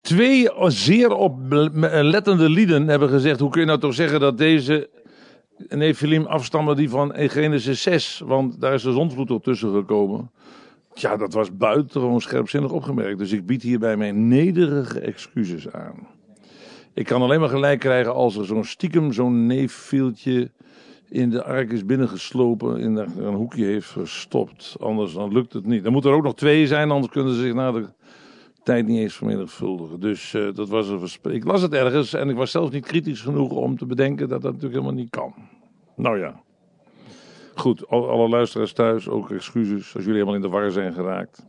Twee zeer oplettende lieden hebben gezegd: hoe kun je nou toch zeggen dat deze Nephilim afstammen die van Genesis 6? Want daar is de zondvloed op tussen gekomen. Tja, dat was buitengewoon scherpzinnig opgemerkt. Dus ik bied hierbij mijn nederige excuses aan. Ik kan alleen maar gelijk krijgen als er zo'n stiekem zo'n neefvieltje in de ark is binnengeslopen, in een hoekje heeft verstopt. Anders dan lukt het niet. Dan moeten er ook nog twee zijn, anders kunnen ze zich na de tijd niet eens vermenigvuldigen. Dus dat was een ik las het ergens en ik was zelfs niet kritisch genoeg om te bedenken dat dat natuurlijk helemaal niet kan. Nou ja. Goed, alle luisteraars thuis, ook excuses als jullie helemaal in de war zijn geraakt.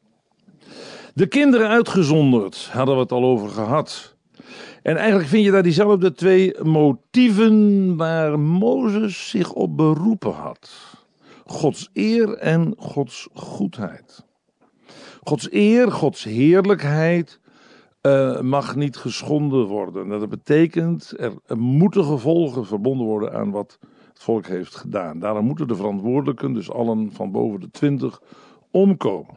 De kinderen uitgezonderd, hadden we het al over gehad. En eigenlijk vind je daar diezelfde twee motieven waar Mozes zich op beroepen had. Gods eer en Gods goedheid. Gods eer, Gods heerlijkheid mag niet geschonden worden. Dat betekent, er moeten gevolgen verbonden worden aan wat het volk heeft gedaan. Daarom moeten de verantwoordelijken, dus allen van boven de 20, omkomen.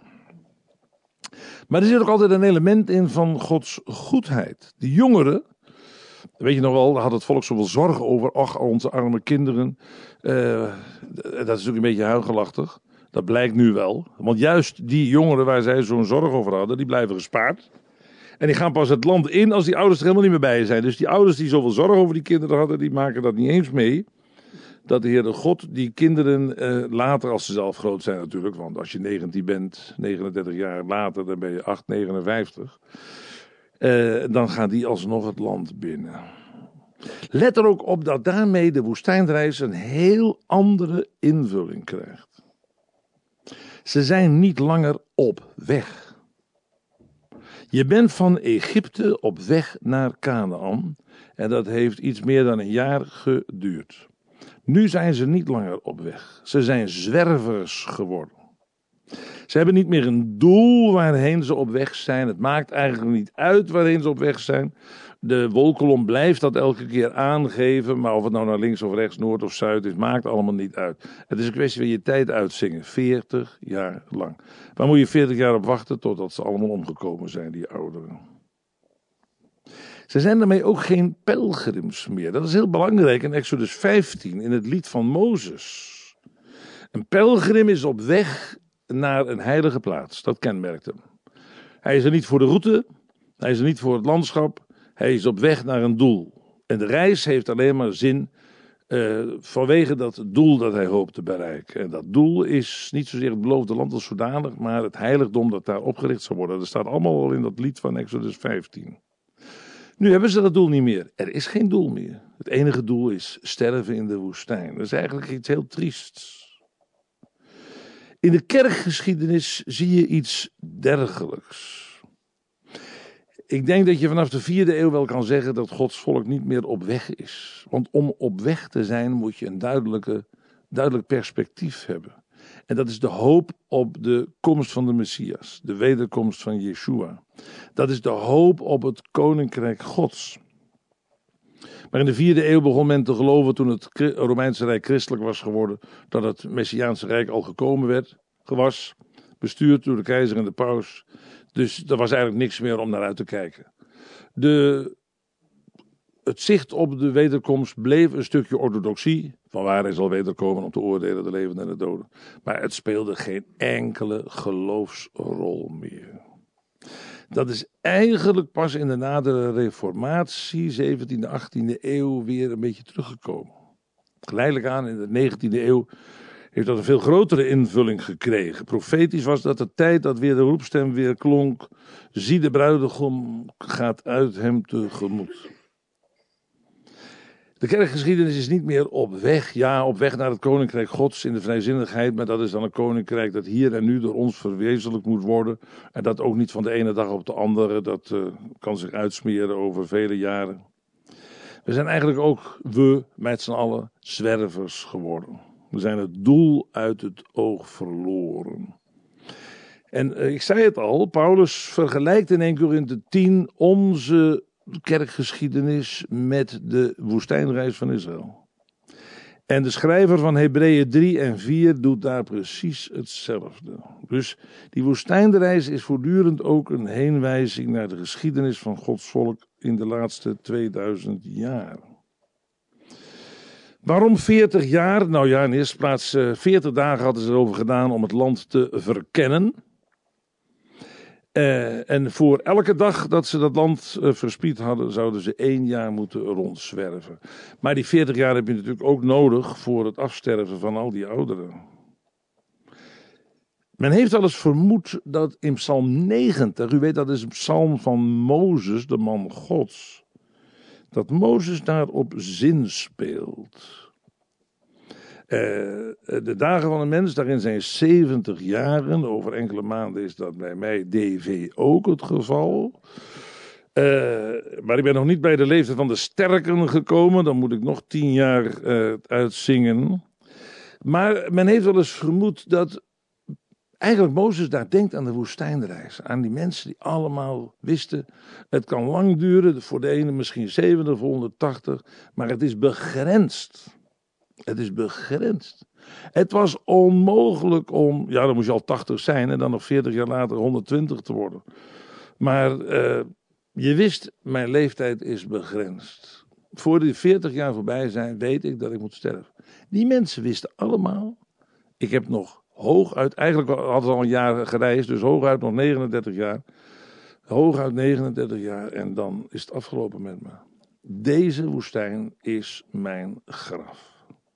Maar er zit ook altijd een element in van Gods goedheid. De jongeren, weet je nog wel, daar had het volk zoveel zorgen over. Ach, onze arme kinderen. Dat is natuurlijk een beetje huigelachtig. Dat blijkt nu wel. Want juist die jongeren waar zij zo'n zorg over hadden, die blijven gespaard. En die gaan pas het land in als die ouders er helemaal niet meer bij zijn. Dus die ouders die zoveel zorg over die kinderen hadden, die maken dat niet eens mee. Dat de Heere God die kinderen later, als ze zelf groot zijn natuurlijk, want als je 19 bent, 39 jaar later, dan ben je 8, 59. Dan gaan die alsnog het land binnen. Let er ook op dat daarmee de woestijnreis een heel andere invulling krijgt. Ze zijn niet langer op weg. Je bent van Egypte op weg naar Kanaan en dat heeft iets meer dan een jaar geduurd. Nu zijn ze niet langer op weg. Ze zijn zwervers geworden. Ze hebben niet meer een doel waarheen ze op weg zijn. Het maakt eigenlijk niet uit waarheen ze op weg zijn. De wolkolom blijft dat elke keer aangeven. Maar of het nou naar links of rechts, noord of zuid is, maakt allemaal niet uit. Het is een kwestie van je tijd uitzingen. 40 jaar lang. Waar moet je 40 jaar op wachten totdat ze allemaal omgekomen zijn, die ouderen? Ze zijn daarmee ook geen pelgrims meer. Dat is heel belangrijk in Exodus 15, in het lied van Mozes. Een pelgrim is op weg naar een heilige plaats. Dat kenmerkt hem. Hij is er niet voor de route. Hij is er niet voor het landschap. Hij is op weg naar een doel. En de reis heeft alleen maar zin vanwege dat doel dat hij hoopt te bereiken. En dat doel is niet zozeer het beloofde land als zodanig, maar het heiligdom dat daar opgericht zal worden. Dat staat allemaal al in dat lied van Exodus 15. Nu hebben ze dat doel niet meer. Er is geen doel meer. Het enige doel is sterven in de woestijn. Dat is eigenlijk iets heel triests. In de kerkgeschiedenis zie je iets dergelijks. Ik denk dat je vanaf de 4e eeuw wel kan zeggen dat Gods volk niet meer op weg is. Want om op weg te zijn moet je een duidelijk perspectief hebben. En dat is de hoop op de komst van de Messias, de wederkomst van Yeshua. Dat is de hoop op het koninkrijk Gods. Maar in de 4e eeuw begon men te geloven, toen het Romeinse Rijk christelijk was geworden, dat het Messiaanse Rijk al gekomen was, bestuurd door de keizer en de paus. Dus er was eigenlijk niks meer om naar uit te kijken. Het zicht op de wederkomst bleef een stukje orthodoxie. Van waar hij zal wederkomen om te oordelen de levenden en de doden. Maar het speelde geen enkele geloofsrol meer. Dat is eigenlijk pas in de nadere reformatie, 17e, 18e eeuw, weer een beetje teruggekomen. Geleidelijk aan in de 19e eeuw heeft dat een veel grotere invulling gekregen. Profetisch was dat de tijd dat weer de roepstem weer klonk. Zie, de bruidegom gaat uit hem tegemoet. De kerkgeschiedenis is niet meer op weg. Ja, op weg naar het koninkrijk Gods in de vrijzinnigheid. Maar dat is dan een koninkrijk dat hier en nu door ons verwezenlijk moet worden. En dat ook niet van de ene dag op de andere. Dat kan zich uitsmeren over vele jaren. We zijn eigenlijk ook, met z'n allen, zwervers geworden. We zijn het doel uit het oog verloren. En ik zei het al, Paulus vergelijkt in 1 Korinthe 10 onze kerkgeschiedenis met de woestijnreis van Israël. En de schrijver van Hebreeën 3 en 4 doet daar precies hetzelfde. Dus die woestijnreis is voortdurend ook een heenwijzing naar de geschiedenis van Gods volk in de laatste 2000 jaar. Waarom 40 jaar? Nou ja, in de eerste plaats 40 dagen hadden ze erover gedaan om het land te verkennen. En voor elke dag dat ze dat land verspied hadden, zouden ze 1 jaar moeten rondzwerven. Maar die 40 jaar heb je natuurlijk ook nodig voor het afsterven van al die ouderen. Men heeft al eens vermoed dat in Psalm 90, u weet dat is een psalm van Mozes, de man Gods, dat Mozes daarop zinspeelt. De dagen van een mens, daarin zijn 70 jaren. Over enkele maanden is dat bij mij DV ook het geval. Maar ik ben nog niet bij de leeftijd van de sterken gekomen. Dan moet ik nog 10 jaar uitzingen. Maar men heeft wel eens vermoed dat eigenlijk Mozes daar denkt aan de woestijnreis. Aan die mensen die allemaal wisten, het kan lang duren. Voor de ene misschien 70 of 180. Maar het is begrensd. Het is begrensd. Het was onmogelijk om, ja dan moest je al 80 zijn en dan nog 40 jaar later 120 te worden. Maar je wist, mijn leeftijd is begrensd. Voor die 40 jaar voorbij zijn, weet ik dat ik moet sterven. Die mensen wisten allemaal, ik heb nog hooguit, eigenlijk hadden ze al een jaar gereisd, dus hooguit nog 39 jaar. Hooguit 39 jaar en dan is het afgelopen met me. Deze woestijn is mijn graf.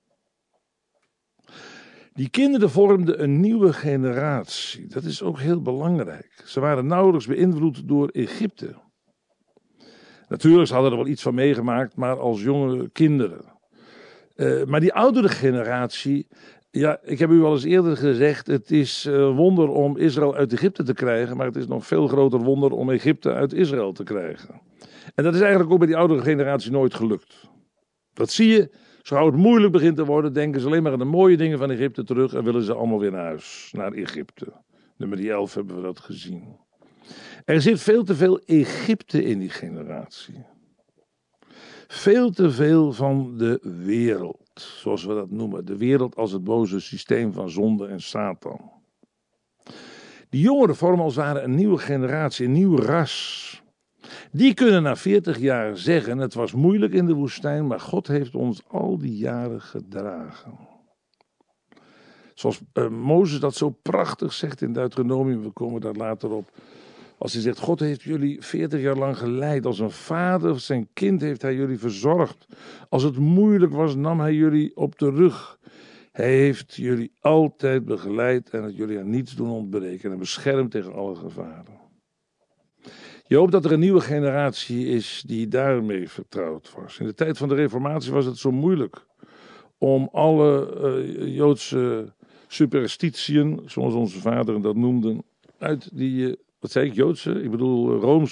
Die kinderen vormden een nieuwe generatie. Dat is ook heel belangrijk. Ze waren nauwelijks beïnvloed door Egypte. Natuurlijk, ze hadden er wel iets van meegemaakt, maar als jonge kinderen. Maar die oudere generatie, ja, ik heb u al eens eerder gezegd, het is wonder om Israël uit Egypte te krijgen, maar het is nog veel groter wonder om Egypte uit Israël te krijgen. En dat is eigenlijk ook bij die oudere generatie nooit gelukt. Dat zie je. Zo gauw het moeilijk begint te worden, denken ze alleen maar aan de mooie dingen van Egypte terug en willen ze allemaal weer naar huis, naar Egypte. Nummer 11 hebben we dat gezien. Er zit veel te veel Egypte in die generatie. Veel te veel van de wereld, zoals we dat noemen. De wereld als het boze systeem van zonde en Satan. Die jongeren vormen als het ware een nieuwe generatie, een nieuw ras. Die kunnen na 40 jaar zeggen, het was moeilijk in de woestijn, maar God heeft ons al die jaren gedragen. Zoals Mozes dat zo prachtig zegt in Deuteronomium, we komen daar later op. Als hij zegt, God heeft jullie 40 jaar lang geleid. Als een vader zijn kind heeft hij jullie verzorgd. Als het moeilijk was, nam hij jullie op de rug. Hij heeft jullie altijd begeleid en het jullie aan niets doen ontbreken en beschermd tegen alle gevaren. Je hoopt dat er een nieuwe generatie is die daarmee vertrouwd was. In de tijd van de Reformatie was het zo moeilijk om alle Joodse superstitiën, zoals onze vaderen dat noemden, uit die, wat zei ik, Joodse? Ik bedoel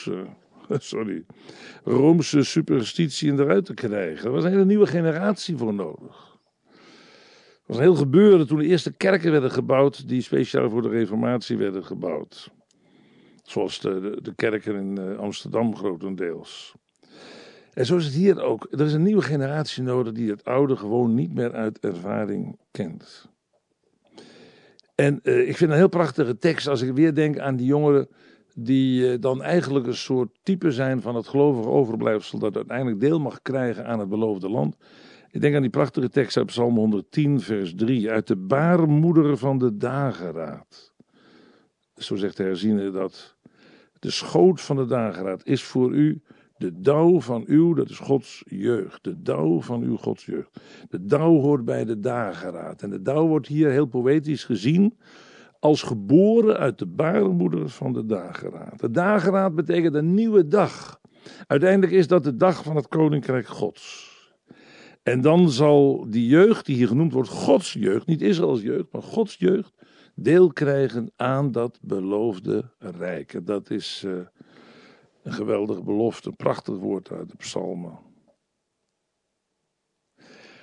Roomse superstitiën eruit te krijgen. Er was een hele nieuwe generatie voor nodig. Er was een heel gebeuren toen de eerste kerken werden gebouwd die speciaal voor de Reformatie werden gebouwd. Zoals de kerken in Amsterdam grotendeels. En zo is het hier ook. Er is een nieuwe generatie nodig die het oude gewoon niet meer uit ervaring kent. En ik vind een heel prachtige tekst als ik weer denk aan die jongeren die dan eigenlijk een soort type zijn van het gelovige overblijfsel dat uiteindelijk deel mag krijgen aan het beloofde land. Ik denk aan die prachtige tekst uit Psalm 110 vers 3. Uit de baarmoeder van de dageraad. Zo zegt de herziene dat. De schoot van de dageraad is voor u de dauw van uw, dat is Gods jeugd. De dauw van uw Gods jeugd. De dauw hoort bij de dageraad. En de dauw wordt hier heel poëtisch gezien als geboren uit de baarmoeder van de dageraad. De dageraad betekent een nieuwe dag. Uiteindelijk is dat de dag van het koninkrijk Gods. En dan zal die jeugd die hier genoemd wordt, Gods jeugd, niet Israëls jeugd, maar Gods jeugd, deel krijgen aan dat beloofde rijk. Dat is een geweldige belofte, een prachtig woord uit de psalmen.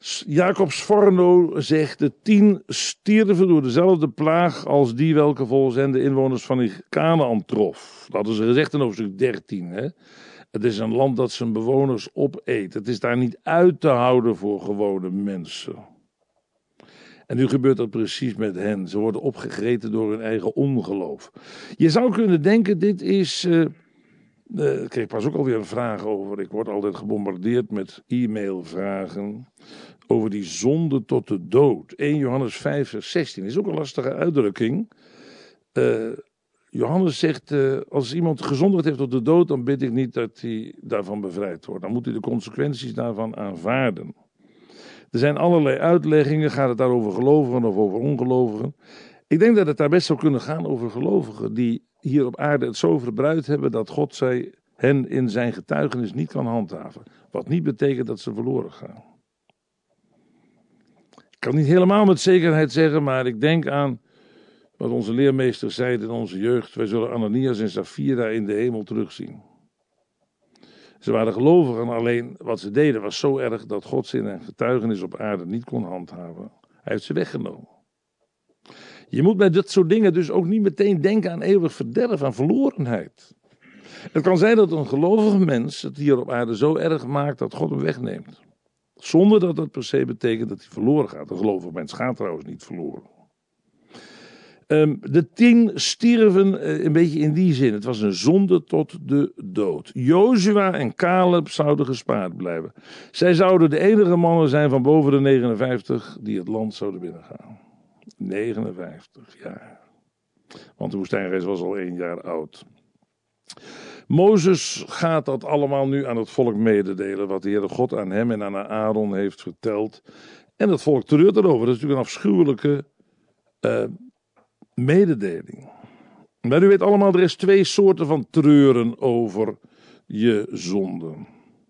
Jacob Sforno zegt: de 10 stierven door dezelfde plaag als die welke volgens hen de inwoners van Canaan trof. Dat is gezegd in hoofdstuk 13. Hè? Het is een land dat zijn bewoners opeet. Het is daar niet uit te houden voor gewone mensen. En nu gebeurt dat precies met hen. Ze worden opgegeten door hun eigen ongeloof. Je zou kunnen denken, dit is... ik kreeg pas ook alweer een vraag over. Ik word altijd gebombardeerd met e-mailvragen over die zonde tot de dood. 1 Johannes 5 vers 16 is ook een lastige uitdrukking. Johannes zegt, als iemand gezondigd heeft tot de dood, dan bid ik niet dat hij daarvan bevrijd wordt. Dan moet hij de consequenties daarvan aanvaarden. Er zijn allerlei uitleggingen, gaat het daar over gelovigen of over ongelovigen. Ik denk dat het daar best zou kunnen gaan over gelovigen die hier op aarde het zo verbruid hebben dat God hen in zijn getuigenis niet kan handhaven. Wat niet betekent dat ze verloren gaan. Ik kan niet helemaal met zekerheid zeggen, maar ik denk aan wat onze leermeesters zeiden in onze jeugd. Wij zullen Ananias en Safira in de hemel terugzien. Ze waren gelovigen, alleen wat ze deden was zo erg dat God ze in een getuigenis op aarde niet kon handhaven. Hij heeft ze weggenomen. Je moet bij dat soort dingen dus ook niet meteen denken aan eeuwig verderf, aan verlorenheid. Het kan zijn dat een gelovige mens het hier op aarde zo erg maakt dat God hem wegneemt. Zonder dat dat per se betekent dat hij verloren gaat. Een gelovige mens gaat trouwens niet verloren. De 10 stierven een beetje in die zin. Het was een zonde tot de dood. Jozua en Caleb zouden gespaard blijven. Zij zouden de enige mannen zijn van boven de 59 die het land zouden binnengaan. 59 jaar. Want de woestijnreis was al 1 jaar oud. Mozes gaat dat allemaal nu aan het volk mededelen. Wat de Heere God aan hem en aan Aaron heeft verteld. En het volk treurt erover. Dat is natuurlijk een afschuwelijke mededeling. Maar u weet allemaal, er is 2 soorten van treuren over je zonden.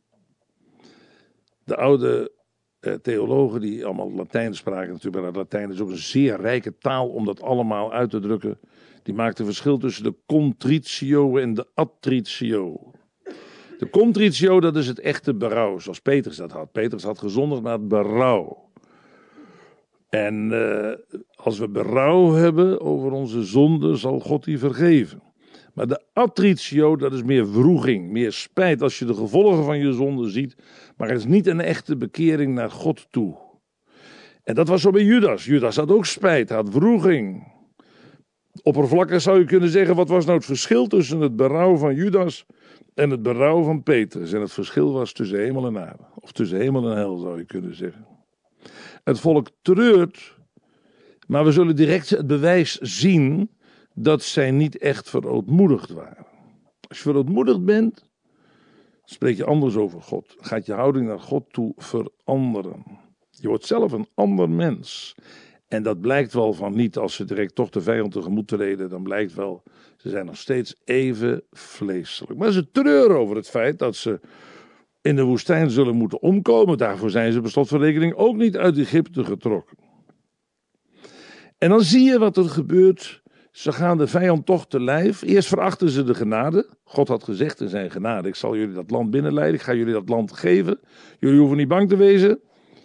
De oude theologen die allemaal Latijn spraken, natuurlijk, maar Latijn is ook een zeer rijke taal om dat allemaal uit te drukken. Die maakte verschil tussen de contritio en de attritio. De contritio, dat is het echte berouw, zoals Petrus dat had. Petrus had gezondigd naar het berouw. En als we berouw hebben over onze zonde, zal God die vergeven. Maar de attritio, dat is meer wroeging, meer spijt als je de gevolgen van je zonde ziet. Maar het is niet een echte bekering naar God toe. En dat was zo bij Judas. Judas had ook spijt, had wroeging. Oppervlakkig zou je kunnen zeggen, wat was nou het verschil tussen het berouw van Judas en het berouw van Petrus? En het verschil was tussen hemel en aarde. Of tussen hemel en hel zou je kunnen zeggen. Het volk treurt, maar we zullen direct het bewijs zien dat zij niet echt verootmoedigd waren. Als je verootmoedigd bent, spreek je anders over God. Gaat je houding naar God toe veranderen. Je wordt zelf een ander mens. En dat blijkt wel van niet als ze direct toch de vijand tegemoet treden. Dan blijkt wel, ze zijn nog steeds even vleeselijk. Maar ze treuren over het feit dat ze in de woestijn zullen moeten omkomen. Daarvoor zijn ze per slot van rekening ook niet uit Egypte getrokken. En dan zie je wat er gebeurt. Ze gaan de vijand toch te lijf. Eerst verachten ze de genade. God had gezegd in zijn genade: ik zal jullie dat land binnenleiden. Ik ga jullie dat land geven. Jullie hoeven niet bang te wezen.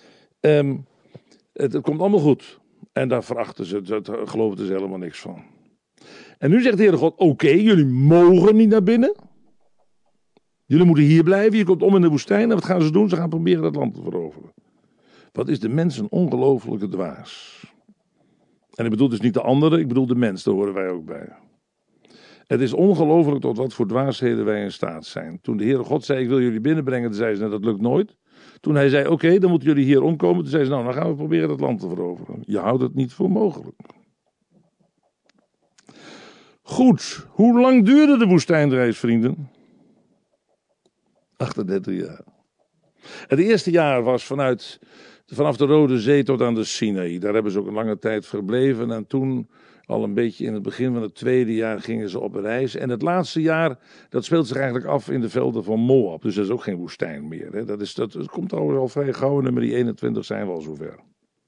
Het komt allemaal goed. En daar verachten ze. Daar geloven ze helemaal niks van. En nu zegt de Heere God: oké, jullie mogen niet naar binnen. Jullie moeten hier blijven. Je komt om in de woestijn. En wat gaan ze doen? Ze gaan proberen dat land te veroveren. Wat is de mens een ongelofelijke dwaas. En ik bedoel dus niet de anderen, ik bedoel de mens, daar horen wij ook bij. Het is ongelooflijk tot wat voor dwaasheden wij in staat zijn. Toen de Heere God zei: ik wil jullie binnenbrengen, toen zei ze: nou, dat lukt nooit. Toen hij zei: oké, dan moeten jullie hier omkomen. Toen zei ze: nou, dan gaan we proberen dat land te veroveren. Je houdt het niet voor mogelijk. Goed, hoe lang duurde de woestijnreis, vrienden? 38 jaar. Het eerste jaar was vanaf de Rode Zee tot aan de Sinaï. Daar hebben ze ook een lange tijd verbleven. En toen, al een beetje in het begin van het tweede jaar, gingen ze op reis. En het laatste jaar, dat speelt zich eigenlijk af in de velden van Moab. Dus dat is ook geen woestijn meer. Hè. Dat komt al vrij gauw. Nummer 21 zijn we al zover.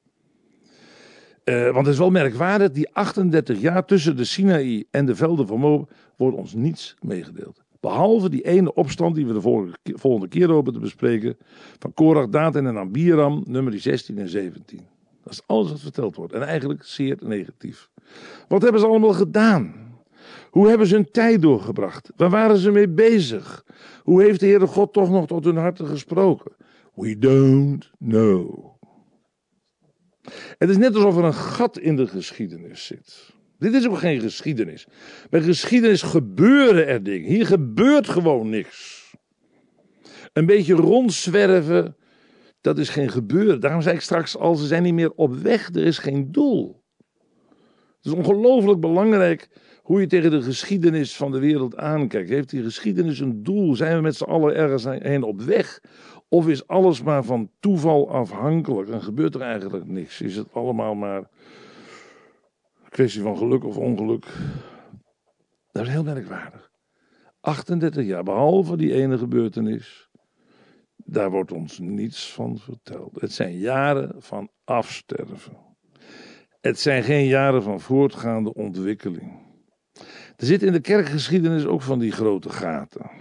Want het is wel merkwaardig, die 38 jaar tussen de Sinaï en de velden van Moab wordt ons niets meegedeeld. Behalve die ene opstand die we de volgende keer hopen te bespreken. Van Korach, Datan en Abiram, nummer 16 en 17. Dat is alles wat verteld wordt. En eigenlijk zeer negatief. Wat hebben ze allemaal gedaan? Hoe hebben ze hun tijd doorgebracht? Waar waren ze mee bezig? Hoe heeft de Heere God toch nog tot hun harten gesproken? We don't know. Het is net alsof er een gat in de geschiedenis zit. Dit is ook geen geschiedenis. Bij geschiedenis gebeuren er dingen. Hier gebeurt gewoon niks. Een beetje rondzwerven, dat is geen gebeuren. Daarom zei ik straks al, ze zijn niet meer op weg. Er is geen doel. Het is ongelooflijk belangrijk hoe je tegen de geschiedenis van de wereld aankijkt. Heeft die geschiedenis een doel? Zijn we met z'n allen ergens heen op weg? Of is alles maar van toeval afhankelijk en gebeurt er eigenlijk niks? Is het allemaal maar een kwestie van geluk of ongeluk? Dat is heel merkwaardig. 38 jaar, behalve die ene gebeurtenis, daar wordt ons niets van verteld. Het zijn jaren van afsterven. Het zijn geen jaren van voortgaande ontwikkeling. Er zit in de kerkgeschiedenis ook van die grote gaten.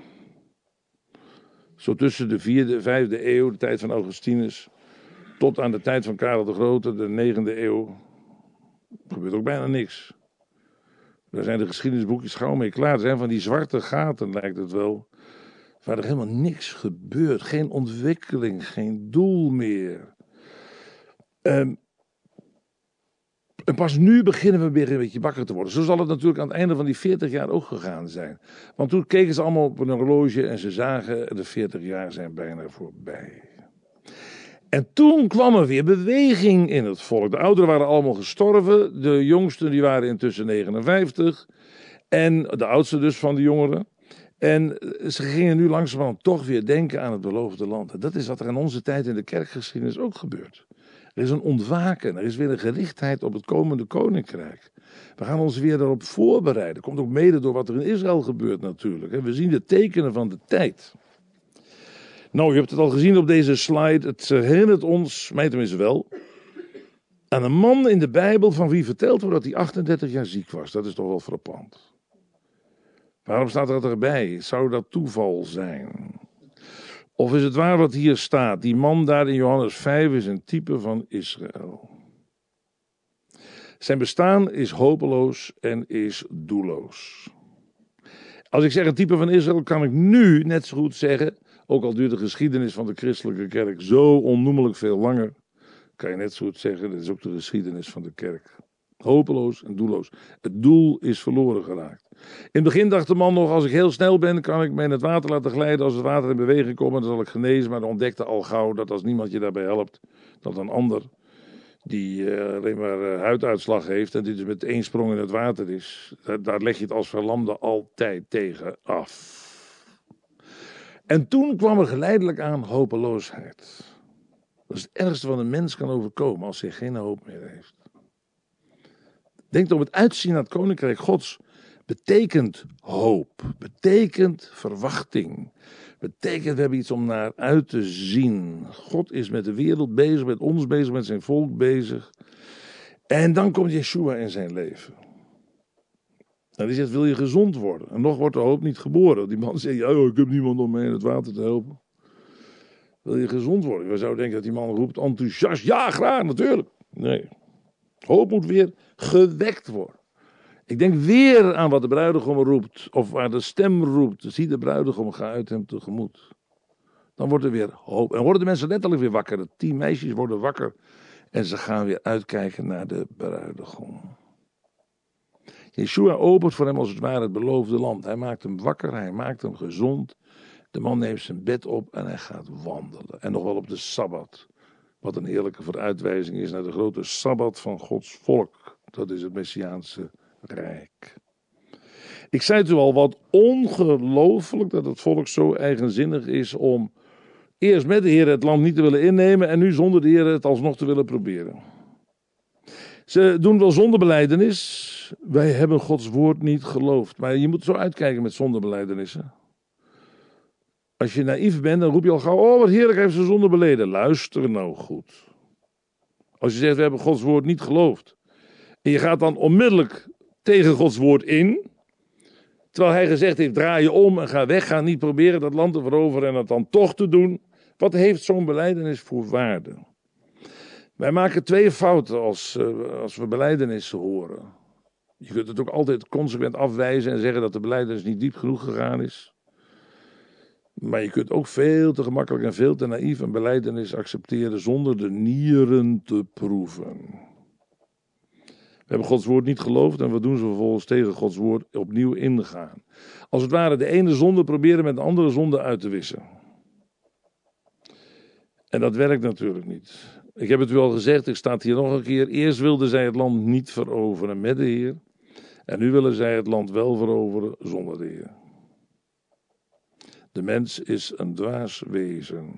Zo tussen de 4e, 5e eeuw, de tijd van Augustinus, tot aan de tijd van Karel de Grote, de 9e eeuw, gebeurt ook bijna niks. Daar zijn de geschiedenisboekjes gauw mee klaar. Er zijn van die zwarte gaten, lijkt het wel, waar er helemaal niks gebeurt. Geen ontwikkeling, geen doel meer. En pas nu beginnen we weer een beetje wakker te worden. Zo zal het natuurlijk aan het einde van die 40 jaar ook gegaan zijn. Want toen keken ze allemaal op een horloge en ze zagen de 40 jaar zijn bijna voorbij. En toen kwam er weer beweging in het volk. De ouderen waren allemaal gestorven. De jongsten die waren intussen 59. En de oudste dus van de jongeren. En ze gingen nu langzamerhand toch weer denken aan het beloofde land. En dat is wat er in onze tijd in de kerkgeschiedenis ook gebeurt. Er is een ontwaken, er is weer een gerichtheid op het komende koninkrijk. We gaan ons weer daarop voorbereiden. Komt ook mede door wat er in Israël gebeurt natuurlijk. We zien de tekenen van de tijd. Nou, je hebt het al gezien op deze slide. Het herinnert ons, mij tenminste wel, aan een man in de Bijbel van wie verteld wordt dat hij 38 jaar ziek was. Dat is toch wel frappant. Waarom staat dat erbij? Zou dat toeval zijn? Of is het waar wat hier staat? Die man daar in Johannes 5 is een type van Israël. Zijn bestaan is hopeloos en is doelloos. Als ik zeg een type van Israël, kan ik nu net zo goed zeggen, ook al duurt de geschiedenis van de christelijke kerk zo onnoemelijk veel langer, kan je net zo goed zeggen, dit is ook de geschiedenis van de kerk. Hopeloos en doelloos. Het doel is verloren geraakt. In het begin dacht de man nog, als ik heel snel ben, kan ik me in het water laten glijden. Als het water in beweging komt, dan zal ik genezen. Maar hij ontdekte al gauw dat als niemand je daarbij helpt, dat een ander die alleen maar huiduitslag heeft en die dus met 1 sprong in het water is, daar leg je het als verlamde altijd tegen af. En toen kwam er geleidelijk aan hopeloosheid. Dat is het ergste wat een mens kan overkomen als hij geen hoop meer heeft. Denk om het uitzien naar het koninkrijk Gods. Betekent hoop. Betekent verwachting. Betekent we hebben iets om naar uit te zien. God is met de wereld bezig, met ons bezig, met zijn volk bezig. En dan komt Yeshua in zijn leven. En die zegt, wil je gezond worden? En nog wordt de hoop niet geboren. Die man zegt, ja, ik heb niemand om mij in het water te helpen. Wil je gezond worden? We zouden denken dat die man roept enthousiast, ja, graag, natuurlijk. Nee. Hoop moet weer gewekt worden. Ik denk weer aan wat de bruidegom roept, of waar de stem roept. Zie de bruidegom, ga uit hem tegemoet. Dan wordt er weer hoop. En worden de mensen letterlijk weer wakker. De 10 meisjes worden wakker. En ze gaan weer uitkijken naar de bruidegom. Yeshua opent voor hem als het ware het beloofde land. Hij maakt hem wakker, hij maakt hem gezond. De man neemt zijn bed op en hij gaat wandelen. En nog wel op de Sabbat. Wat een heerlijke vooruitwijzing is naar de grote Sabbat van Gods volk. Dat is het Messiaanse Rijk. Ik zei het u al, wat ongelooflijk dat het volk zo eigenzinnig is om eerst met de Heer het land niet te willen innemen en nu zonder de Heer het alsnog te willen proberen. Ze doen wel zondebelijdenis. Wij hebben Gods woord niet geloofd. Maar je moet zo uitkijken met zondebelijdenissen. Als je naïef bent, dan roep je al gauw, oh wat heerlijk heeft ze zonde beleden. Luister nou goed. Als je zegt, we hebben Gods woord niet geloofd. En je gaat dan onmiddellijk tegen Gods woord in. Terwijl hij gezegd heeft, draai je om en ga weg. Ga niet proberen dat land te veroveren en het dan toch te doen. Wat heeft zo'n belijdenis voor waarde? Wij maken twee fouten als we belijdenissen horen. Je kunt het ook altijd consequent afwijzen en zeggen dat de belijdenis niet diep genoeg gegaan is. Maar je kunt ook veel te gemakkelijk en veel te naïef een belijdenis accepteren zonder de nieren te proeven. We hebben Gods woord niet geloofd en wat doen ze vervolgens tegen Gods woord opnieuw ingaan. Als het ware de ene zonde proberen met de andere zonde uit te wissen. En dat werkt natuurlijk niet. Ik heb het u al gezegd, ik sta hier nog een keer. Eerst wilden zij het land niet veroveren met de Heer. En nu willen zij het land wel veroveren zonder de Heer. De mens is een dwaas wezen.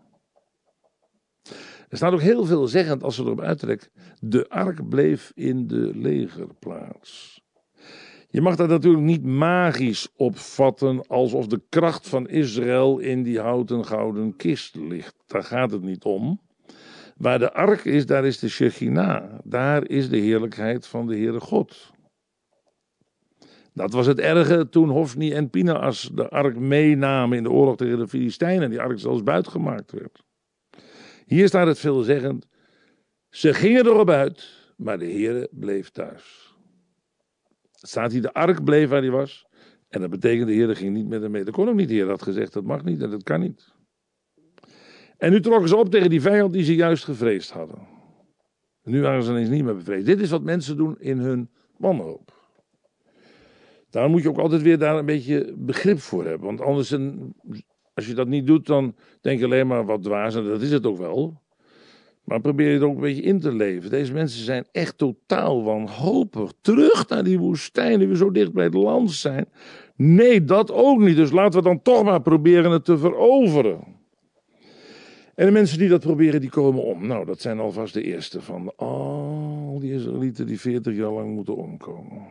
Er staat ook heel veelzeggend als ze erop uittrekt. De ark bleef in de legerplaats. Je mag dat natuurlijk niet magisch opvatten alsof de kracht van Israël in die houten gouden kist ligt. Daar gaat het niet om. Waar de ark is, daar is de Shechina. Daar is de heerlijkheid van de Heere God. Dat was het erge toen Hofni en Pinehas de ark meenamen in de oorlog tegen de Filistijnen. En die ark zelfs buitgemaakt werd. Hier staat het veelzeggend. Ze gingen erop uit, maar de Heere bleef thuis. Het staat hier, de ark bleef waar hij was. En dat betekent de Heere ging niet met hem mee. Dat kon ook niet, de Heer had gezegd, dat mag niet en dat kan niet. En nu trokken ze op tegen die vijand die ze juist gevreesd hadden. Nu waren ze ineens niet meer bevreesd. Dit is wat mensen doen in hun wanhoop. Daar moet je ook altijd weer daar een beetje begrip voor hebben. Want anders, als je dat niet doet, dan denk je alleen maar wat dwaas. En dat is het ook wel. Maar probeer je er ook een beetje in te leven. Deze mensen zijn echt totaal wanhopig. Terug naar die woestijn, die we zo dicht bij het land zijn. Nee, dat ook niet. Dus laten we dan toch maar proberen het te veroveren. En de mensen die dat proberen, die komen om. Nou, dat zijn alvast de eerste van al die Israëlieten die 40 jaar lang moeten omkomen.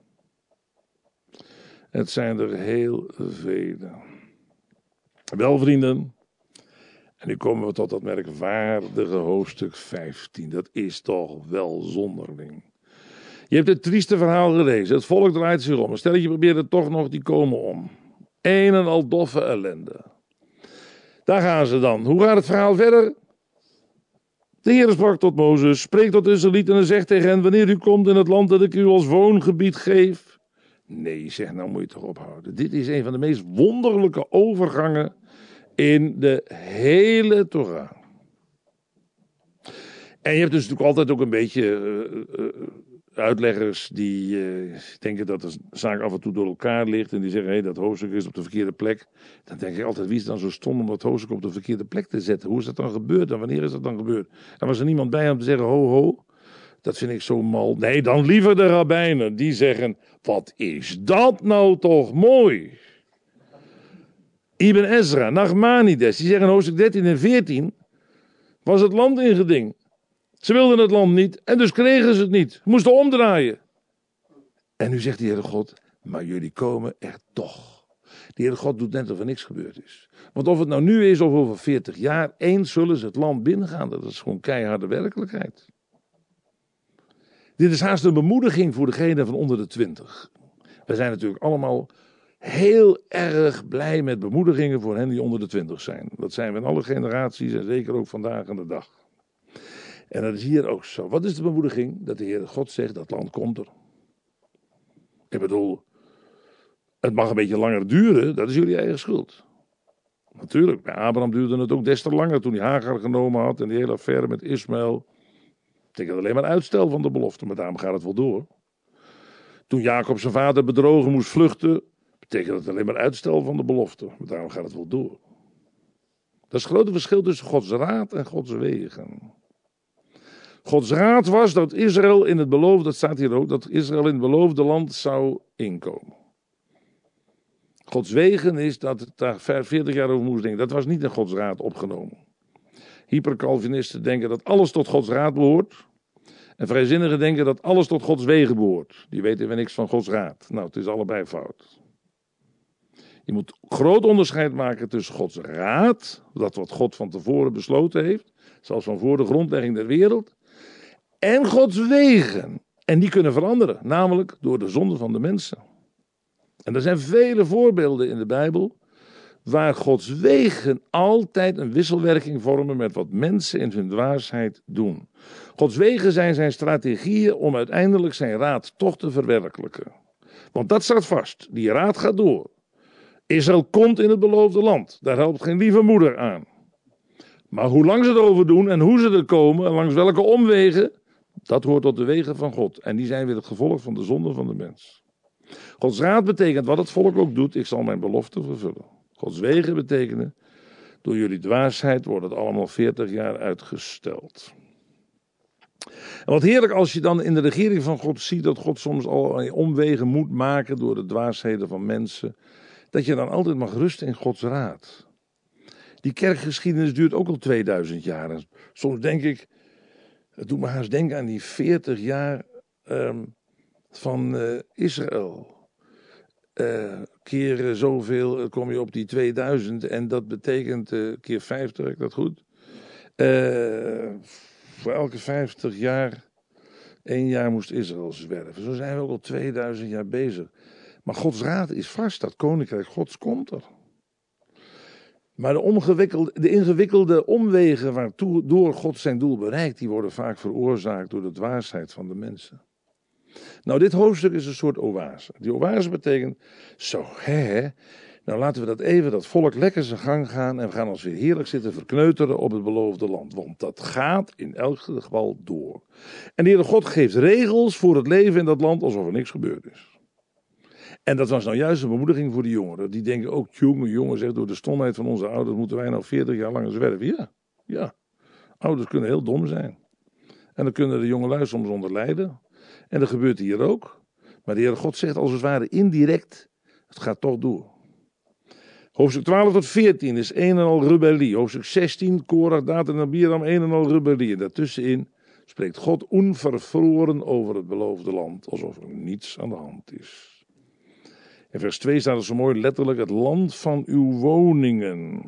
Het zijn er heel vele. Wel, vrienden. En nu komen we tot dat merkwaardige hoofdstuk 15. Dat is toch wel zonderling. Je hebt het trieste verhaal gelezen. Het volk draait zich om. Stel dat je probeert het toch nog, die komen om. Een en al doffe ellende. Daar gaan ze dan. Hoe gaat het verhaal verder? De Heer sprak tot Mozes. Spreek tot de Israëlieten en zegt tegen hen: wanneer u komt in het land dat ik u als woongebied geef. Nee, zeg, nou moet je toch ophouden. Dit is een van de meest wonderlijke overgangen in de hele Torah. En je hebt dus natuurlijk altijd ook een beetje uitleggers die denken dat de zaak af en toe door elkaar ligt. En die zeggen, hé, dat hoofdstuk is op de verkeerde plek. Dan denk ik altijd, wie is dan zo stom om dat hoofdstuk op de verkeerde plek te zetten? Hoe is dat dan gebeurd en wanneer is dat dan gebeurd? En was er niemand bij om te zeggen, ho, ho. Dat vind ik zo mal. Nee, dan liever de rabbijnen. Die zeggen, wat is dat nou toch mooi. Ibn Ezra, Nachmanides, die zeggen hoofdstuk 13 en 14 was het land ingeding. Ze wilden het land niet en dus kregen ze het niet. Moesten omdraaien. En nu zegt de Heere God, maar jullie komen er toch. De Heere God doet net of er niks gebeurd is. Want of het nou nu is of over 40 jaar, eens zullen ze het land binnengaan. Dat is gewoon keiharde werkelijkheid. Dit is haast een bemoediging voor degenen van onder de 20. We zijn natuurlijk allemaal heel erg blij met bemoedigingen voor hen die onder de 20 zijn. Dat zijn we in alle generaties en zeker ook vandaag aan de dag. En dat is hier ook zo. Wat is de bemoediging? Dat de Heer God zegt, dat land komt er. Ik bedoel, het mag een beetje langer duren, dat is jullie eigen schuld. Natuurlijk, bij Abraham duurde het ook des te langer toen hij Hagar genomen had en die hele affaire met Ismaël. Betekent alleen maar uitstel van de belofte, maar daarom gaat het wel door. Toen Jacob zijn vader bedrogen moest vluchten, betekent het alleen maar uitstel van de belofte, maar daarom gaat het wel door. Dat is het grote verschil tussen Gods raad en Gods wegen. Gods raad was dat Israël in het beloofde, dat staat hier ook, dat Israël in het beloofde land zou inkomen. Gods wegen is dat het daar 40 jaar over moest denken. Dat was niet in Gods raad opgenomen. Hypercalvinisten denken dat alles tot Gods raad behoort. En vrijzinnigen denken dat alles tot Gods wegen behoort. Die weten weer niks van Gods raad. Nou, het is allebei fout. Je moet groot onderscheid maken tussen Gods raad, dat wat God van tevoren besloten heeft, zelfs van voor de grondlegging der wereld, en Gods wegen. En die kunnen veranderen, namelijk door de zonde van de mensen. En er zijn vele voorbeelden in de Bijbel waar Gods wegen altijd een wisselwerking vormen met wat mensen in hun dwaasheid doen. Gods wegen zijn zijn strategieën om uiteindelijk zijn raad toch te verwerkelijken. Want dat staat vast, die raad gaat door. Israël komt in het beloofde land, daar helpt geen lieve moeder aan. Maar hoe lang ze erover doen en hoe ze er komen en langs welke omwegen, dat hoort tot de wegen van God. En die zijn weer het gevolg van de zonde van de mens. Gods raad betekent wat het volk ook doet, ik zal mijn belofte vervullen. Gods wegen betekenen, door jullie dwaasheid wordt het allemaal 40 jaar uitgesteld. En wat heerlijk als je dan in de regering van God ziet dat God soms al omwegen moet maken door de dwaasheden van mensen. Dat je dan altijd mag rusten in Gods raad. Die kerkgeschiedenis duurt ook al 2000 jaar. En soms denk ik, het doet me haast denken aan die 40 jaar van Israël. Keer zoveel kom je op die 2000 en dat betekent keer 50, heb ik dat goed? Voor elke 50 jaar, 1 jaar moest Israël zwerven. Zo zijn we ook al 2000 jaar bezig. Maar Gods raad is vast, dat koninkrijk Gods komt er. Maar de ingewikkelde omwegen waardoor God zijn doel bereikt, die worden vaak veroorzaakt door de dwaasheid van de mensen. Nou, dit hoofdstuk is een soort oase. Die oase betekent, nou laten we dat volk lekker zijn gang gaan en we gaan ons weer heerlijk zitten verkneuteren op het beloofde land. Want dat gaat in elk geval door. En de Heere God geeft regels voor het leven in dat land alsof er niks gebeurd is. En dat was nou juist een bemoediging voor de jongeren. Die denken ook, jongen, zegt, door de stomheid van onze ouders moeten wij nou 40 jaar langer zwerven. Ja. Ouders kunnen heel dom zijn. En dan kunnen de jongelui soms onder lijden. En dat gebeurt hier ook. Maar de Heere God zegt als het ware indirect, het gaat toch door. Hoofdstuk 12 tot 14 is een en al rebellie. Hoofdstuk 16, Korach, Datan en Abiram, een en al rebellie. En daartussenin spreekt God onvervroren over het beloofde land, alsof er niets aan de hand is. In vers 2 staat er zo mooi letterlijk, het land van uw woningen.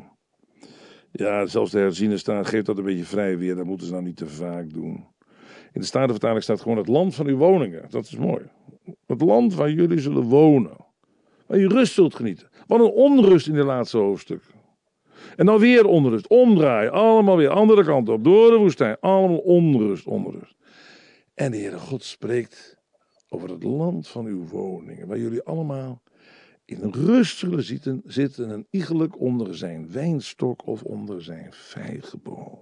Ja, zelfs de herziene staat, geeft dat een beetje vrij weer, dat moeten ze nou niet te vaak doen. In de Statenvertaling staat gewoon het land van uw woningen, dat is mooi. Het land waar jullie zullen wonen, waar je rust zult genieten. Wat een onrust in de laatste hoofdstukken. En dan weer onrust, omdraaien, allemaal weer andere kant op, door de woestijn, allemaal onrust. En de Heere God spreekt over het land van uw woningen, waar jullie allemaal in rust zullen zitten en iegelijk onder zijn wijnstok of onder zijn vijgenboom.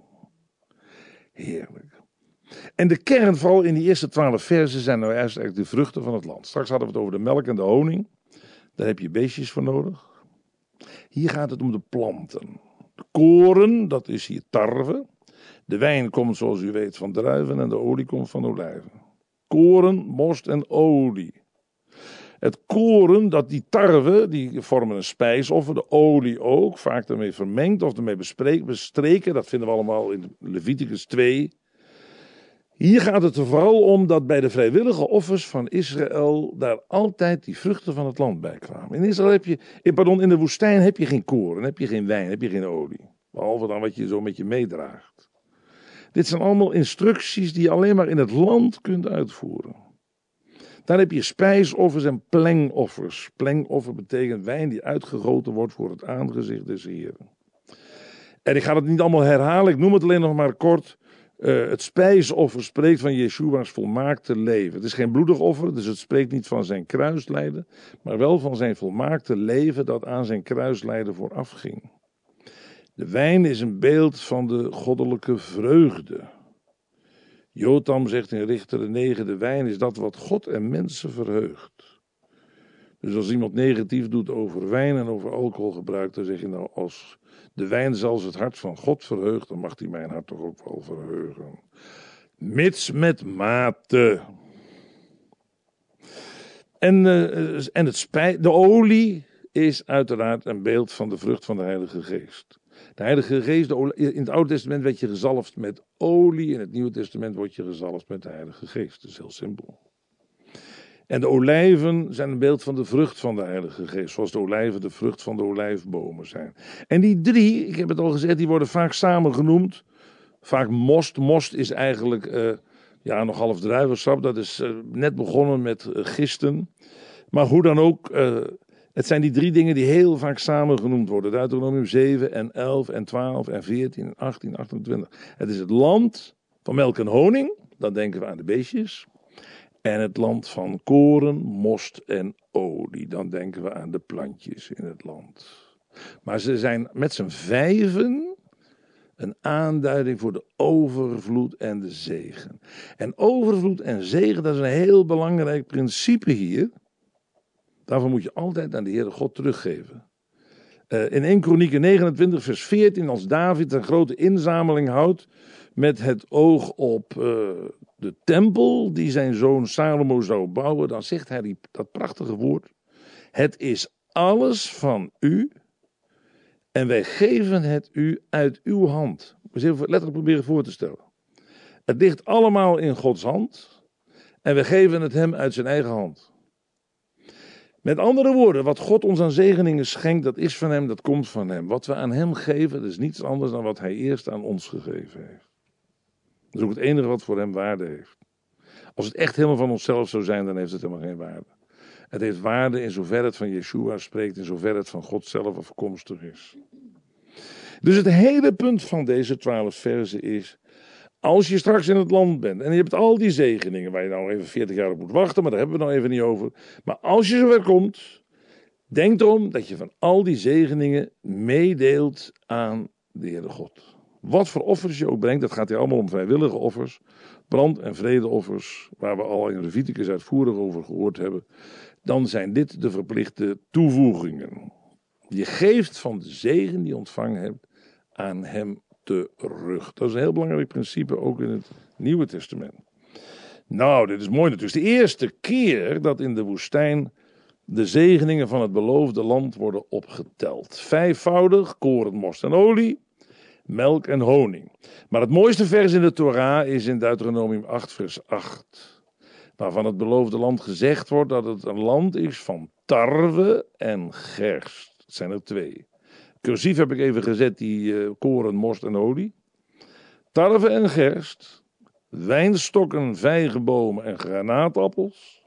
Heerlijk. En de kern, vooral in die eerste 12 versen, zijn nou juist eigenlijk de vruchten van het land. Straks hadden we het over de melk en de honing. Daar heb je beestjes voor nodig. Hier gaat het om de planten. De koren, dat is hier tarwe. De wijn komt, zoals u weet, van druiven en de olie komt van olijven. Koren, most en olie. Het koren, die tarwe, die vormen een spijsoffer, de olie ook, vaak ermee vermengd of ermee bestreken. Dat vinden we allemaal in Leviticus 2. Hier gaat het er vooral om dat bij de vrijwillige offers van Israël daar altijd die vruchten van het land bij kwamen. In Israël in de woestijn heb je geen koren, heb je geen wijn, heb je geen olie. Behalve dan wat je zo met je meedraagt. Dit zijn allemaal instructies die je alleen maar in het land kunt uitvoeren. Daar heb je spijsoffers en plengoffers. Plengoffer betekent wijn die uitgegoten wordt voor het aangezicht des Heren. En ik ga het niet allemaal herhalen, ik noem het alleen nog maar kort. Het spijsoffer spreekt van Yeshua's volmaakte leven. Het is geen bloedig offer, dus het spreekt niet van zijn kruislijden, maar wel van zijn volmaakte leven dat aan zijn kruislijden voorafging. De wijn is een beeld van de goddelijke vreugde. Jotam zegt in Richteren 9, de wijn is dat wat God en mensen verheugt. Dus als iemand negatief doet over wijn en over alcoholgebruik, dan zeg je nou, als de wijn zelfs het hart van God verheugt, dan mag hij mijn hart toch ook wel verheugen. Mits met mate. En de olie is uiteraard een beeld van de vrucht van de Heilige Geest. De Heilige Geest, in het Oude Testament werd je gezalfd met olie, in het Nieuwe Testament word je gezalfd met de Heilige Geest. Dat is heel simpel. En de olijven zijn een beeld van de vrucht van de Heilige Geest, zoals de olijven de vrucht van de olijfbomen zijn. En die 3, ik heb het al gezegd, die worden vaak samen genoemd. Vaak most. Most is eigenlijk nog half druivensap, dat is net begonnen met gisten. Maar hoe dan ook, Het zijn die 3 dingen die heel vaak samen genoemd worden. Deuteronomium 7 en 11 en 12 en 14 en 18, 28. Het is het land van melk en honing. Dan denken we aan de beestjes. En het land van koren, most en olie. Dan denken we aan de plantjes in het land. Maar ze zijn met z'n 5 een aanduiding voor de overvloed en de zegen. En overvloed en zegen, dat is een heel belangrijk principe hier. Daarvoor moet je altijd aan de Heere God teruggeven. In 1 Kronieken 29 vers 14, als David een grote inzameling houdt met het oog op de tempel die zijn zoon Salomo zou bouwen, dan zegt hij dat prachtige woord: het is alles van u en wij geven het u uit uw hand. We zullen letterlijk proberen voor te stellen. Het ligt allemaal in Gods hand en we geven het hem uit zijn eigen hand. Met andere woorden, wat God ons aan zegeningen schenkt, dat is van hem, dat komt van hem. Wat we aan hem geven, dat is niets anders dan wat hij eerst aan ons gegeven heeft. Dat is ook het enige wat voor hem waarde heeft. Als het echt helemaal van onszelf zou zijn, dan heeft het helemaal geen waarde. Het heeft waarde in zover het van Yeshua spreekt, in zover het van God zelf afkomstig is. Dus het hele punt van deze 12 verzen is: als je straks in het land bent en je hebt al die zegeningen waar je nou even 40 jaar op moet wachten, maar daar hebben we nou even niet over. Maar als je zover komt, denk erom dat je van al die zegeningen meedeelt aan de Heere God. Wat voor offers je ook brengt, dat gaat hier allemaal om vrijwillige offers, brand- en vredeoffers, waar we al in Leviticus uitvoerig over gehoord hebben. Dan zijn dit de verplichte toevoegingen. Je geeft van de zegen die je ontvangen hebt aan hem terug. Dat is een heel belangrijk principe, ook in het Nieuwe Testament. Nou, dit is mooi natuurlijk. Het is de eerste keer dat in de woestijn de zegeningen van het beloofde land worden opgeteld. 5voudig, koren, most en olie, melk en honing. Maar het mooiste vers in de Torah is in Deuteronomium 8 vers 8. Waarvan het beloofde land gezegd wordt dat het een land is van tarwe en gerst. Het zijn er 2. Cursief heb ik even gezet die koren, most en olie. Tarwe en gerst, wijnstokken, vijgenbomen en granaatappels,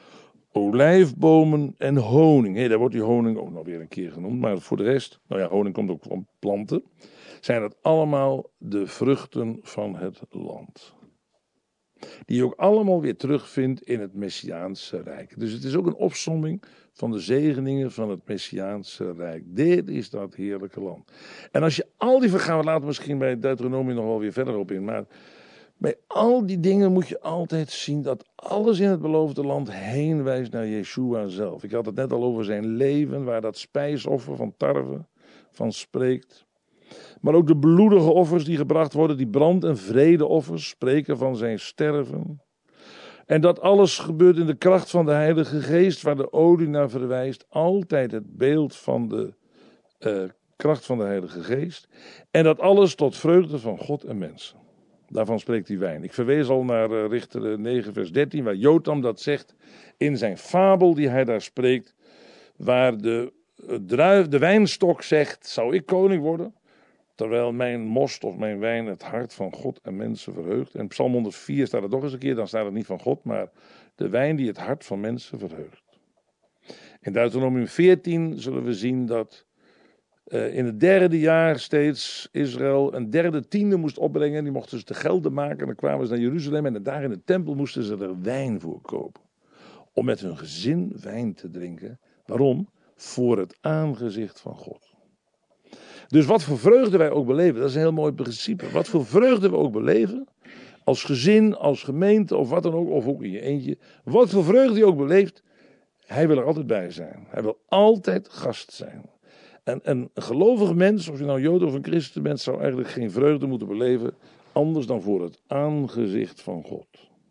olijfbomen en honing. Daar wordt die honing ook nog weer een keer genoemd, maar voor de rest, nou ja, honing komt ook van planten, zijn het allemaal de vruchten van het land. Die je ook allemaal weer terugvindt in het Messiaanse Rijk. Dus het is ook een opsomming van de zegeningen van het Messiaanse Rijk. Dit is dat heerlijke land. En als je al die vergaan, laten we misschien bij Deuteronomium nog wel weer verder op in, maar bij al die dingen moet je altijd zien dat alles in het beloofde land heen wijst naar Yeshua zelf. Ik had het net al over zijn leven, waar dat spijsoffer van tarwe van spreekt. Maar ook de bloedige offers die gebracht worden, die brand- en vredeoffers, spreken van zijn sterven. En dat alles gebeurt in de kracht van de Heilige Geest, waar de olie naar verwijst. Altijd het beeld van de kracht van de Heilige Geest. En dat alles tot vreugde van God en mensen. Daarvan spreekt die wijn. Ik verwees al naar Richter 9 vers 13, waar Jotam dat zegt in zijn fabel die hij daar spreekt. Waar de wijnstok zegt, zou ik koning worden? Terwijl mijn most of mijn wijn het hart van God en mensen verheugt. En Psalm 104 staat er nog eens een keer, dan staat het niet van God, maar de wijn die het hart van mensen verheugt. In Deuteronomium 14 zullen we zien dat in het 3e jaar steeds Israël een 1/3 moest opbrengen. Die mochten ze te gelden maken en dan kwamen ze naar Jeruzalem en daar in de tempel moesten ze er wijn voor kopen. Om met hun gezin wijn te drinken. Waarom? Voor het aangezicht van God. Dus wat voor vreugde wij ook beleven, dat is een heel mooi principe. Wat voor vreugde we ook beleven, als gezin, als gemeente of wat dan ook, of ook in je eentje. Wat voor vreugde je ook beleeft, hij wil er altijd bij zijn. Hij wil altijd gast zijn. En een gelovig mens, of je nou Jood of een christen bent, zou eigenlijk geen vreugde moeten beleven, anders dan voor het aangezicht van God.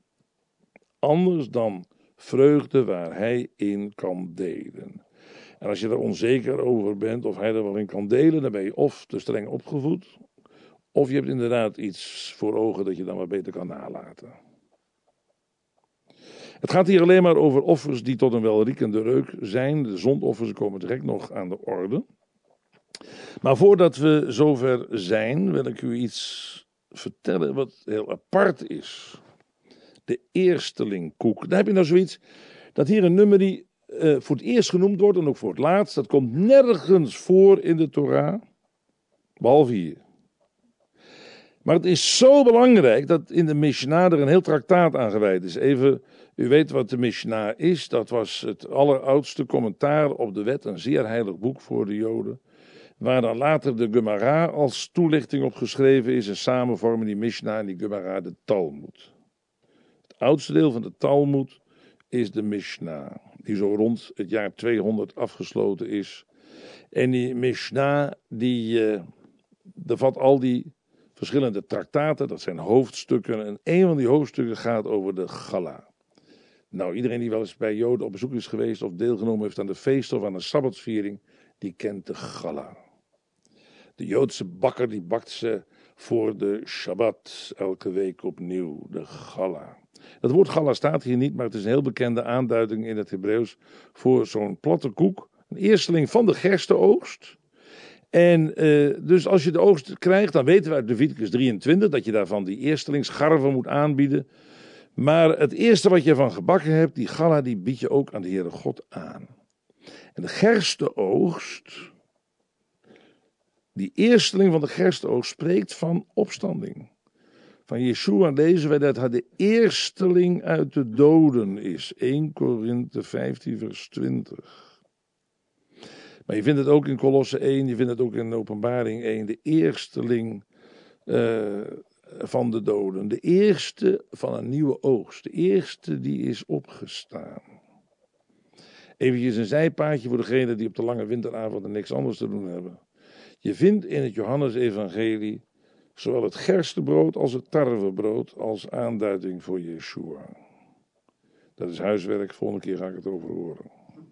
Anders dan vreugde waar hij in kan delen. En als je er onzeker over bent of hij er wel in kan delen, dan ben je of te streng opgevoed, of je hebt inderdaad iets voor ogen dat je dan maar beter kan nalaten. Het gaat hier alleen maar over offers die tot een welriekende reuk zijn. De zondoffers komen direct nog aan de orde. Maar voordat we zover zijn, wil ik u iets vertellen wat heel apart is. De eerstelingkoek. Daar heb je nou zoiets, dat hier een nummer die voor het eerst genoemd wordt en ook voor het laatst. Dat komt nergens voor in de Torah, behalve hier. Maar het is zo belangrijk dat in de Mishnah er een heel traktaat aan gewijd is. Even, u weet wat de Mishnah is. Dat was het alleroudste commentaar op de wet, een zeer heilig boek voor de Joden. Waar dan later de Gemara als toelichting op geschreven is. En samen vormen die Mishnah en die Gemara de Talmud. Het oudste deel van de Talmud is de Mishnah. Die zo rond het jaar 200 afgesloten is. En die Mishnah die bevat al die verschillende traktaten. Dat zijn hoofdstukken. En een van die hoofdstukken gaat over de Gala. Nou, iedereen die wel eens bij Joden op bezoek is geweest of deelgenomen heeft aan de feesten of aan de Sabbatsviering, die kent de Gala. De Joodse bakker die bakt ze voor de Shabbat elke week opnieuw, de Gala. Het woord Gala staat hier niet, maar het is een heel bekende aanduiding in het Hebreeuws voor zo'n platte koek. Een eersteling van de gerstenoogst. En dus als je de oogst krijgt, dan weten we uit Leviticus 23 dat je daarvan die eerstelingsgarven moet aanbieden. Maar het eerste wat je van gebakken hebt, die Gala, die bied je ook aan de Heere God aan. En de gerstenoogst, die eersteling van de gerstenoogst spreekt van opstanding. Van Yeshua lezen wij dat hij de eersteling uit de doden is. 1 Korinthe 15 vers 20. Maar je vindt het ook in Kolosse 1, je vindt het ook in Openbaring 1. De eersteling van de doden. De eerste van een nieuwe oogst. De eerste die is opgestaan. Eventjes een zijpaadje voor degenen die op de lange winteravond niks anders te doen hebben. Je vindt in het Johannesevangelie zowel het gerstebrood als het tarwebrood als aanduiding voor Yeshua. Dat is huiswerk, volgende keer ga ik het over horen.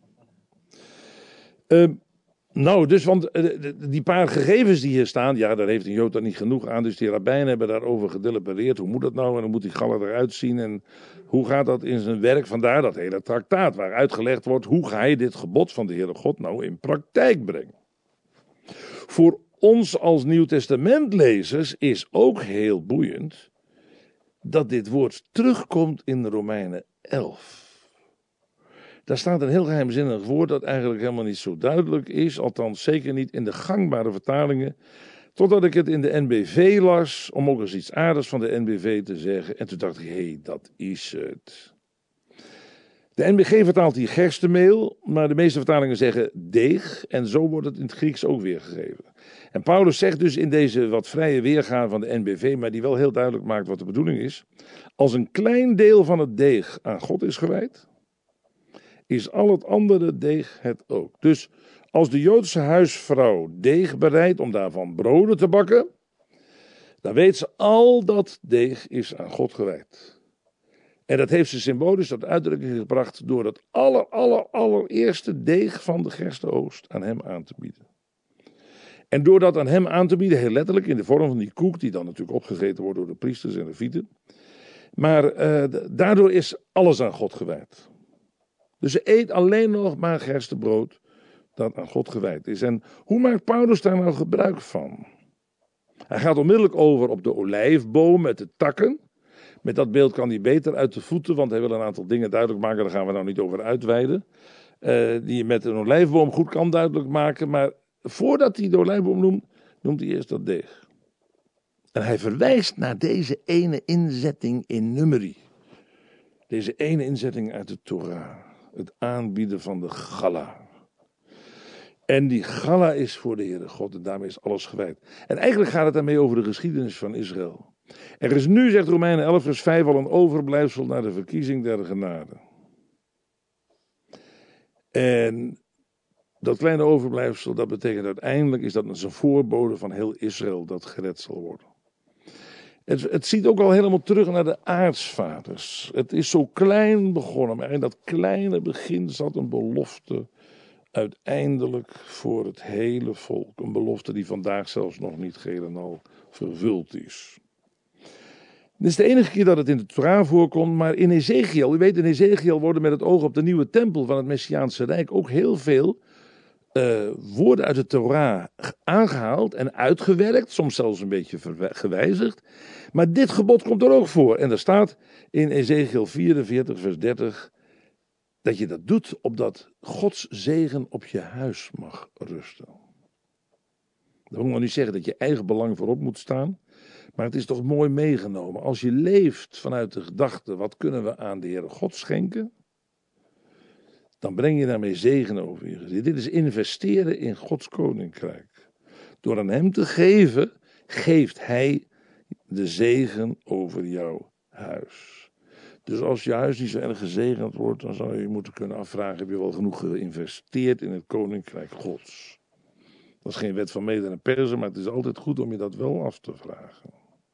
Want die paar gegevens die hier staan, ja, daar heeft een Jood dan niet genoeg aan. Dus die rabbijnen hebben daarover gedelibereerd. Hoe moet dat nou en hoe moet die Gala eruit zien en hoe gaat dat in zijn werk? Vandaar dat hele traktaat waar uitgelegd wordt, hoe ga je dit gebod van de Heere God nou in praktijk brengen? Voor ons als Nieuw Testamentlezers is ook heel boeiend dat dit woord terugkomt in Romeinen 11. Daar staat een heel geheimzinnig woord dat eigenlijk helemaal niet zo duidelijk is, althans zeker niet in de gangbare vertalingen, totdat ik het in de NBV las, om ook eens iets aardigs van de NBV te zeggen, en toen dacht ik, hé, dat is het. De NBG vertaalt hier gerstenmeel, maar de meeste vertalingen zeggen deeg, en zo wordt het in het Grieks ook weergegeven. En Paulus zegt dus in deze wat vrije weergave van de NBV, maar die wel heel duidelijk maakt wat de bedoeling is, als een klein deel van het deeg aan God is gewijd, is al het andere deeg het ook. Dus als de Joodse huisvrouw deeg bereidt om daarvan broden te bakken, dan weet ze al dat deeg is aan God gewijd. En dat heeft ze symbolisch tot uitdrukking gebracht door het allereerste deeg van de gerstenoogst aan hem aan te bieden. En door dat aan hem aan te bieden, heel letterlijk in de vorm van die koek, die dan natuurlijk opgegeten wordt door de priesters en levieten. Maar daardoor is alles aan God gewijd. Dus ze eet alleen nog maar gerstebrood dat aan God gewijd is. En hoe maakt Paulus daar nou gebruik van? Hij gaat onmiddellijk over op de olijfboom met de takken. Met dat beeld kan hij beter uit de voeten, want hij wil een aantal dingen duidelijk maken, daar gaan we nou niet over uitweiden. Die je met een olijfboom goed kan duidelijk maken, maar voordat hij de olijfboom noemt, noemt hij eerst dat deeg. En hij verwijst naar deze ene inzetting in Numeri. Deze ene inzetting uit de Torah. Het aanbieden van de Gala. En die Gala is voor de Heere God en daarmee is alles gewijd. En eigenlijk gaat het daarmee over de geschiedenis van Israël. Er is nu, zegt Romeinen 11 vers 5, al een overblijfsel naar de verkiezing der genade. En dat kleine overblijfsel, dat betekent uiteindelijk is dat een voorbode van heel Israël dat gered zal worden. Het ziet ook al helemaal terug naar de aartsvaders. Het is zo klein begonnen, maar in dat kleine begin zat een belofte uiteindelijk voor het hele volk. Een belofte die vandaag zelfs nog niet geheel en al vervuld is. Dit is de enige keer dat het in de Torah voorkomt, maar in Ezekiel, u weet in Ezekiel worden met het oog op de nieuwe tempel van het Messiaanse Rijk ook heel veel woorden uit de Torah aangehaald en uitgewerkt, soms zelfs een beetje gewijzigd. Maar dit gebod komt er ook voor. En er staat in Ezekiel 44 vers 30, dat je dat doet opdat Gods zegen op je huis mag rusten. Dat wil nog niet zeggen dat je eigen belang voorop moet staan. Maar het is toch mooi meegenomen. Als je leeft vanuit de gedachte, wat kunnen we aan de Heere God schenken? Dan breng je daarmee zegen over je gezin. Dit is investeren in Gods koninkrijk. Door aan hem te geven, geeft hij de zegen over jouw huis. Dus als je huis niet zo erg gezegend wordt, dan zou je je moeten kunnen afvragen, heb je wel genoeg geïnvesteerd in het koninkrijk Gods? Dat is geen wet van Mede en Perzen, maar het is altijd goed om je dat wel af te vragen.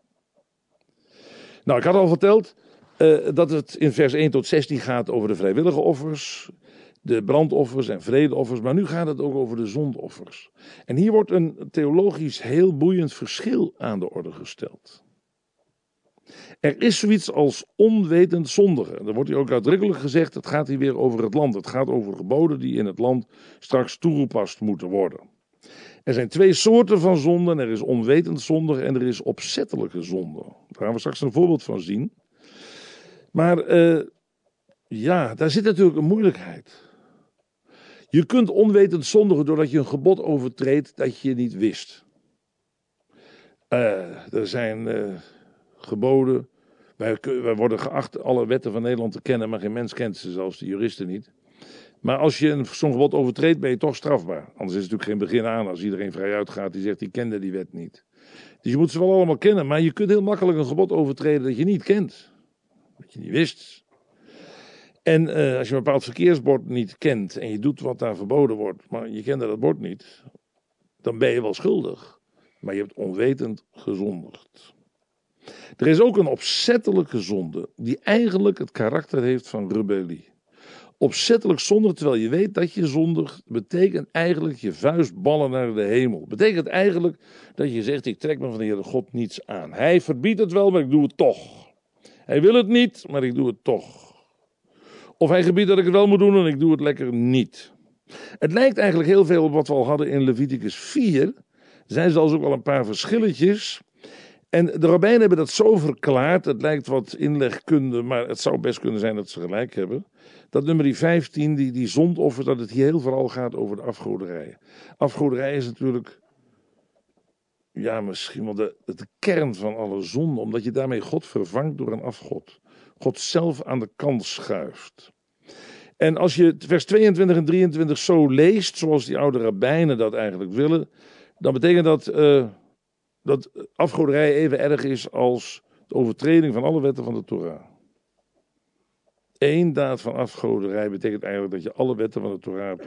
Nou, ik had al verteld dat het in vers 1 tot 16 gaat over de vrijwillige offers, de brandoffers en vredeoffers, maar nu gaat het ook over de zondoffers. En hier wordt een theologisch heel boeiend verschil aan de orde gesteld. Er is zoiets als onwetend zondigen. Er wordt hier ook uitdrukkelijk gezegd, het gaat hier weer over het land. Het gaat over geboden die in het land straks toegepast moeten worden. Er zijn twee soorten van zonden. Er is onwetend zondigen en er is opzettelijke zonde. Daar gaan we straks een voorbeeld van zien. Maar daar zit natuurlijk een moeilijkheid. Je kunt onwetend zondigen doordat je een gebod overtreedt dat je niet wist. Er zijn geboden. Wij worden geacht alle wetten van Nederland te kennen, maar geen mens kent ze, zelfs de juristen niet. Maar als je zo'n gebod overtreedt, ben je toch strafbaar. Anders is het natuurlijk geen begin aan als iedereen vrij uitgaat die zegt, die kende die wet niet. Dus je moet ze wel allemaal kennen, maar je kunt heel makkelijk een gebod overtreden dat je niet kent. Dat je niet wist. En als je een bepaald verkeersbord niet kent en je doet wat daar verboden wordt, maar je kende dat bord niet, dan ben je wel schuldig. Maar je hebt onwetend gezondigd. Er is ook een opzettelijke zonde die eigenlijk het karakter heeft van rebellie. Opzettelijk zondigen terwijl je weet dat je zondigt, betekent eigenlijk je vuist ballen naar de hemel. Betekent eigenlijk dat je zegt, ik trek me van de Heere God niets aan. Hij verbiedt het wel, maar ik doe het toch. Hij wil het niet, maar ik doe het toch. Of hij gebiedt dat ik het wel moet doen en ik doe het lekker niet. Het lijkt eigenlijk heel veel op wat we al hadden in Leviticus 4. Er zijn zelfs ook wel een paar verschilletjes. En de rabbijnen hebben dat zo verklaard, het lijkt wat inlegkunde, maar het zou best kunnen zijn dat ze gelijk hebben. Dat nummer 15, die zondoffer, dat het hier heel vooral gaat over de afgoderij. Afgoderij is natuurlijk, misschien wel de kern van alle zonde, omdat je daarmee God vervangt door een afgod. God zelf aan de kant schuift. En als je vers 22 en 23 zo leest, zoals die oude rabbijnen dat eigenlijk willen, dan betekent dat afgoderij even erg is als de overtreding van alle wetten van de Torah. Eén daad van afgoderij betekent eigenlijk dat je alle wetten van de Torah hebt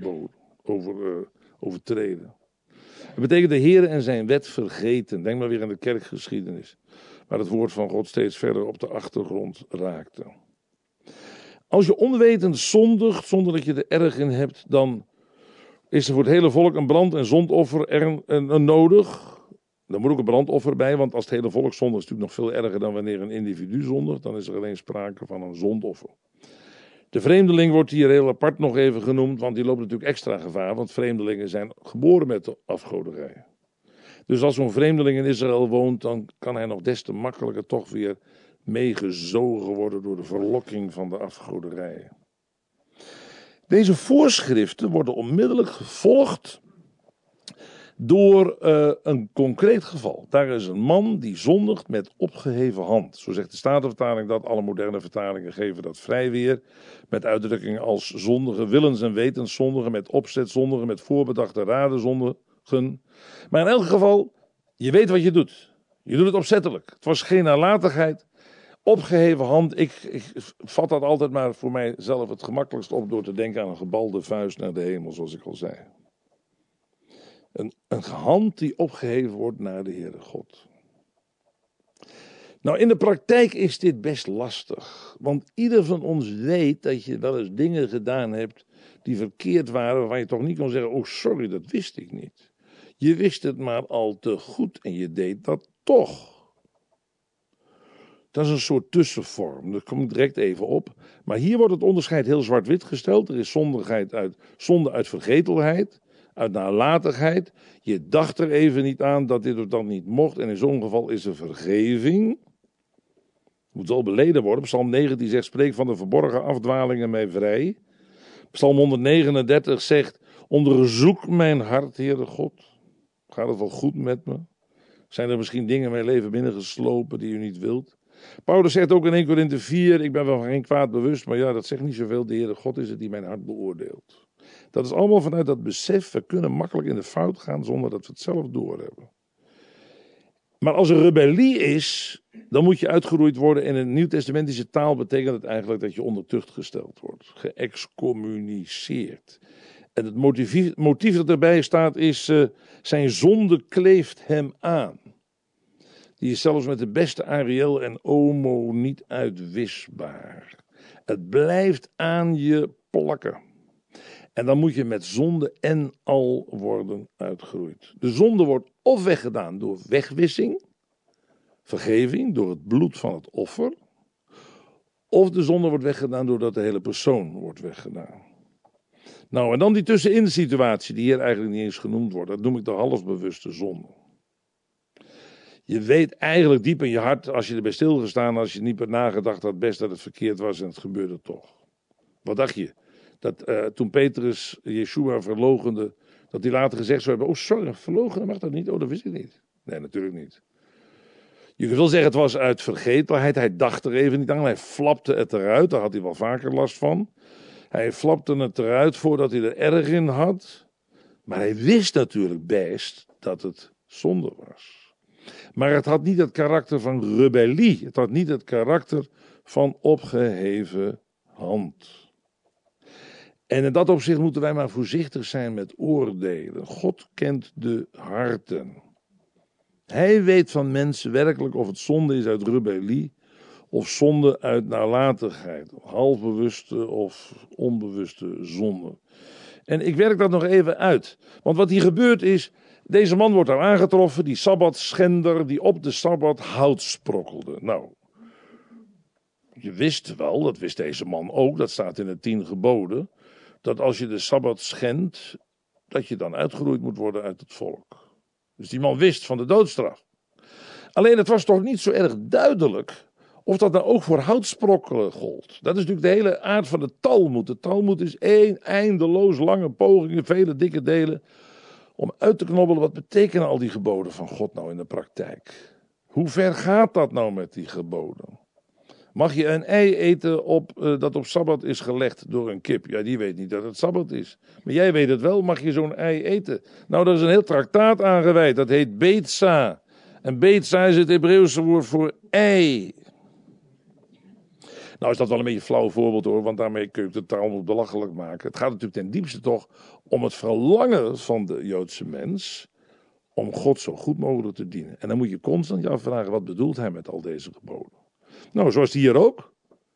overtreden. Het betekent de Heer en zijn wet vergeten. Denk maar weer aan de kerkgeschiedenis, waar het woord van God steeds verder op de achtergrond raakte. Als je onwetend zondigt, zonder dat je er erg in hebt, dan is er voor het hele volk een brand- en zondoffer nodig. Er moet ook een brandoffer bij, want als het hele volk zondigt is het natuurlijk nog veel erger dan wanneer een individu zondigt. Dan is er alleen sprake van een zondoffer. De vreemdeling wordt hier heel apart nog even genoemd, want die loopt natuurlijk extra gevaar, want vreemdelingen zijn geboren met de afgoderij. Dus als zo'n vreemdeling in Israël woont, dan kan hij nog des te makkelijker toch weer meegezogen worden door de verlokking van de afgoderij. Deze voorschriften worden onmiddellijk gevolgd door een concreet geval. Daar is een man die zondigt met opgeheven hand. Zo zegt de Statenvertaling dat. Alle moderne vertalingen geven dat vrij weer. Met uitdrukkingen als zondigen, willens en wetens zondigen, met opzet zondigen, met voorbedachte raden zondigen. Maar in elk geval, je weet wat je doet. Je doet het opzettelijk. Het was geen nalatigheid. Opgeheven hand, ik vat dat altijd maar voor mijzelf het gemakkelijkst op door te denken aan een gebalde vuist naar de hemel, zoals ik al zei. Een hand die opgeheven wordt naar de Heere God. Nou, in de praktijk is dit best lastig. Want ieder van ons weet dat je wel eens dingen gedaan hebt die verkeerd waren, waarvan je toch niet kon zeggen, oh sorry, dat wist ik niet. Je wist het maar al te goed en je deed dat toch. Dat is een soort tussenvorm, daar kom ik direct even op. Maar hier wordt het onderscheid heel zwart-wit gesteld. Er is zonde uit vergetelheid, uit nalatigheid. Je dacht er even niet aan dat dit of dat niet mocht. En in zo'n geval is er vergeving. moet wel beleden worden. Psalm 19 zegt, spreek van de verborgen afdwalingen mij vrij. Psalm 139 zegt, onderzoek mijn hart, Heere God. Gaat het wel goed met me? Zijn er misschien dingen in mijn leven binnengeslopen die u niet wilt? Paulus zegt ook in 1 Korinthe 4, ik ben wel geen kwaad bewust, maar ja, dat zegt niet zoveel. De Heere God is het die mijn hart beoordeelt. Dat is allemaal vanuit dat besef, we kunnen makkelijk in de fout gaan zonder dat we het zelf doorhebben. Maar als er rebellie is, dan moet je uitgeroeid worden. In een nieuwtestamentische taal betekent het eigenlijk dat je onder tucht gesteld wordt. Geëxcommuniceerd. En het motief dat erbij staat is, zijn zonde kleeft hem aan. Die is zelfs met de beste Ariel en Omo niet uitwisbaar. Het blijft aan je plakken. En dan moet je met zonde en al worden uitgeroeid. De zonde wordt of weggedaan door wegwissing, vergeving, door het bloed van het offer. Of de zonde wordt weggedaan doordat de hele persoon wordt weggedaan. Nou, en dan die tussenin situatie, die hier eigenlijk niet eens genoemd wordt. Dat noem ik de halfbewuste zonde. Je weet eigenlijk diep in je hart, als je erbij stilgestaan, als je niet hebt nagedacht, dat best dat het verkeerd was en het gebeurde toch. Wat dacht je? Dat toen Petrus Yeshua verloochende, dat hij later gezegd zou hebben, oh sorry, verloochenen mag dat niet? Oh, dat wist ik niet. Nee, natuurlijk niet. Je kunt wel zeggen, het was uit vergetelheid, hij dacht er even niet aan, hij flapte het eruit, daar had hij wel vaker last van. Hij flapte het eruit voordat hij er erg in had, maar hij wist natuurlijk best dat het zonde was. Maar het had niet het karakter van rebellie, het had niet het karakter van opgeheven hand. En in dat opzicht moeten wij maar voorzichtig zijn met oordelen. God kent de harten. Hij weet van mensen werkelijk of het zonde is uit rebellie of zonde uit nalatigheid. Halfbewuste of onbewuste zonde. En ik werk dat nog even uit. Want wat hier gebeurt is, deze man wordt daar aangetroffen, die sabbatschender die op de sabbat hout sprokkelde. Nou, je wist wel, dat wist deze man ook, dat staat in de 10 geboden, dat als je de sabbat schendt, dat je dan uitgeroeid moet worden uit het volk. Dus die man wist van de doodstraf. Alleen het was toch niet zo erg duidelijk of dat nou ook voor houtsprokkelen gold. Dat is natuurlijk de hele aard van de Talmud. De Talmud is één eindeloos lange pogingen, vele dikke delen, om uit te knobbelen wat betekenen al die geboden van God nou in de praktijk. Hoe ver gaat dat nou met die geboden? Mag je een ei eten dat op Sabbat is gelegd door een kip? Ja, die weet niet dat het Sabbat is. Maar jij weet het wel, mag je zo'n ei eten? Nou, daar is een heel traktaat aan gewijd. Dat heet Beetsa. En Beetsa is het Hebreeuwse woord voor ei. Nou is dat wel een beetje een flauw voorbeeld hoor, want daarmee kun je de taal belachelijk maken. Het gaat natuurlijk ten diepste toch om het verlangen van de Joodse mens om God zo goed mogelijk te dienen. En dan moet je constant je afvragen, wat bedoelt hij met al deze geboden? Nou, zoals hier ook.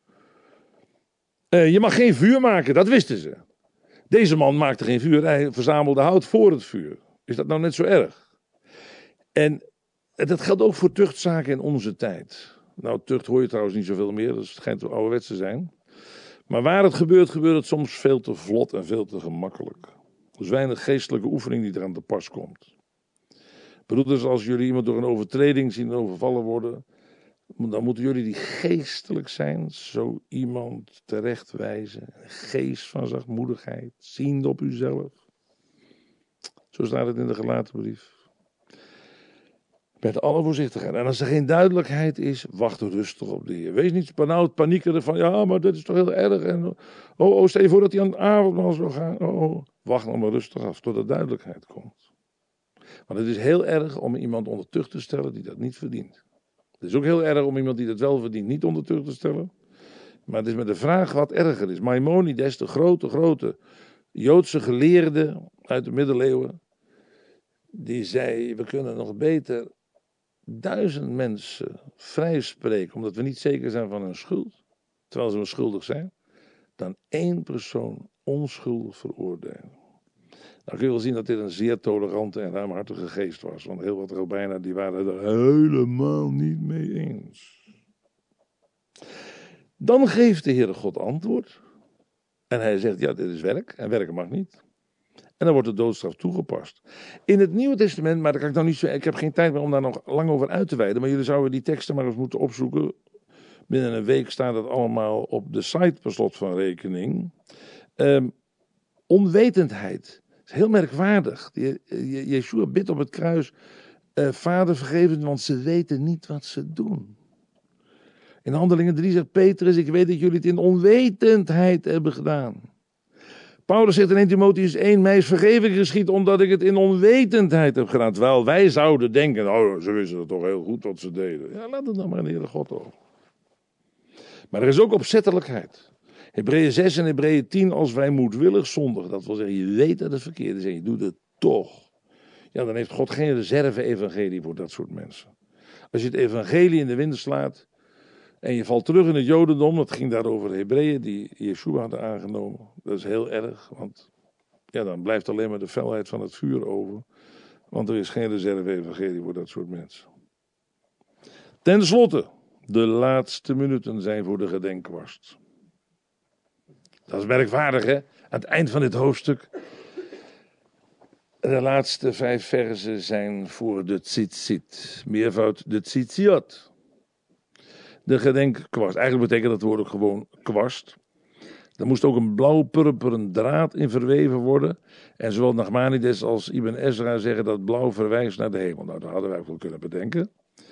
Je mag geen vuur maken, dat wisten ze. Deze man maakte geen vuur, hij verzamelde hout voor het vuur. Is dat nou net zo erg? En dat geldt ook voor tuchtzaken in onze tijd. Nou, tucht hoor je trouwens niet zoveel meer, dus het schijnt wel ouderwets te zijn. Maar waar het gebeurt, gebeurt het soms veel te vlot en veel te gemakkelijk. Er is weinig geestelijke oefening die eraan te pas komt. Broeders, als jullie iemand door een overtreding zien overvallen worden, dan moeten jullie die geestelijk zijn, zo iemand terechtwijzen. Een geest van zachtmoedigheid, ziende op uzelf. Zo staat het in de Galatenbrief. Met alle voorzichtigheid. En als er geen duidelijkheid is, wacht rustig op de Heer. Wees niet benauwd, paniekeren van, ja, maar dat is toch heel erg. En, stel je voor dat hij aan het avondmaal zou gaan. Wacht nog maar rustig af, tot er duidelijkheid komt. Want het is heel erg om iemand onder tucht te stellen die dat niet verdient. Het is ook heel erg om iemand die dat wel verdient niet onder tucht te stellen. Maar het is met de vraag wat erger is. Maimonides, de grote Joodse geleerde uit de middeleeuwen, die zei, we kunnen nog beter 1000 mensen vrijspreken, omdat we niet zeker zijn van hun schuld, terwijl ze onschuldig zijn, dan 1 persoon onschuldig veroordelen. Nou kun je wel zien dat dit een zeer tolerante en ruimhartige geest was, want heel wat rabbijnen die waren er helemaal niet mee eens. Dan geeft de Heere God antwoord en hij zegt, ja, dit is werk en werken mag niet. En dan wordt de doodstraf toegepast. In het Nieuwe Testament, maar dat kan ik heb geen tijd meer om daar nog lang over uit te wijden, maar jullie zouden die teksten maar eens moeten opzoeken. Binnen een week staat het allemaal op de site per slot van rekening. Onwetendheid. Het is heel merkwaardig. Yeshua bidt op het kruis. Vader vergeef het, want ze weten niet wat ze doen. In Handelingen 3 zegt Petrus, ik weet dat jullie het in onwetendheid hebben gedaan. Paulus zegt in 1 Timotheüs 1, mij is vergeving geschied omdat ik het in onwetendheid heb gedaan. Terwijl wij zouden denken, ze wisten het toch heel goed wat ze deden. Ja, laat het dan maar aan de Heere God over. Maar er is ook opzettelijkheid. Hebreeën 6 en Hebreeën 10, als wij moedwillig zondigen, dat wil zeggen, je weet dat het verkeerd is en je doet het toch. Ja, dan heeft God geen reserve-evangelie voor dat soort mensen. Als je het evangelie in de wind slaat en je valt terug in het jodendom, dat ging daar over de Hebreeën die Yeshua hadden aangenomen. Dat is heel erg, want ja, dan blijft alleen maar de felheid van het vuur over. Want er is geen reserve-evangelie voor dat soort mensen. Ten slotte, de laatste minuten zijn voor de gedenkkwast. Dat is merkwaardig, hè? Aan het eind van dit hoofdstuk. De laatste 5 verzen zijn voor de tzitzit. Meervoud de tzitziot. De gedenkkwast. Eigenlijk betekent dat woord ook gewoon kwast. Er moest ook een blauw-purperen draad in verweven worden. En zowel Nachmanides als Ibn Ezra zeggen dat blauw verwijst naar de hemel. Nou, dat hadden wij ook wel kunnen bedenken.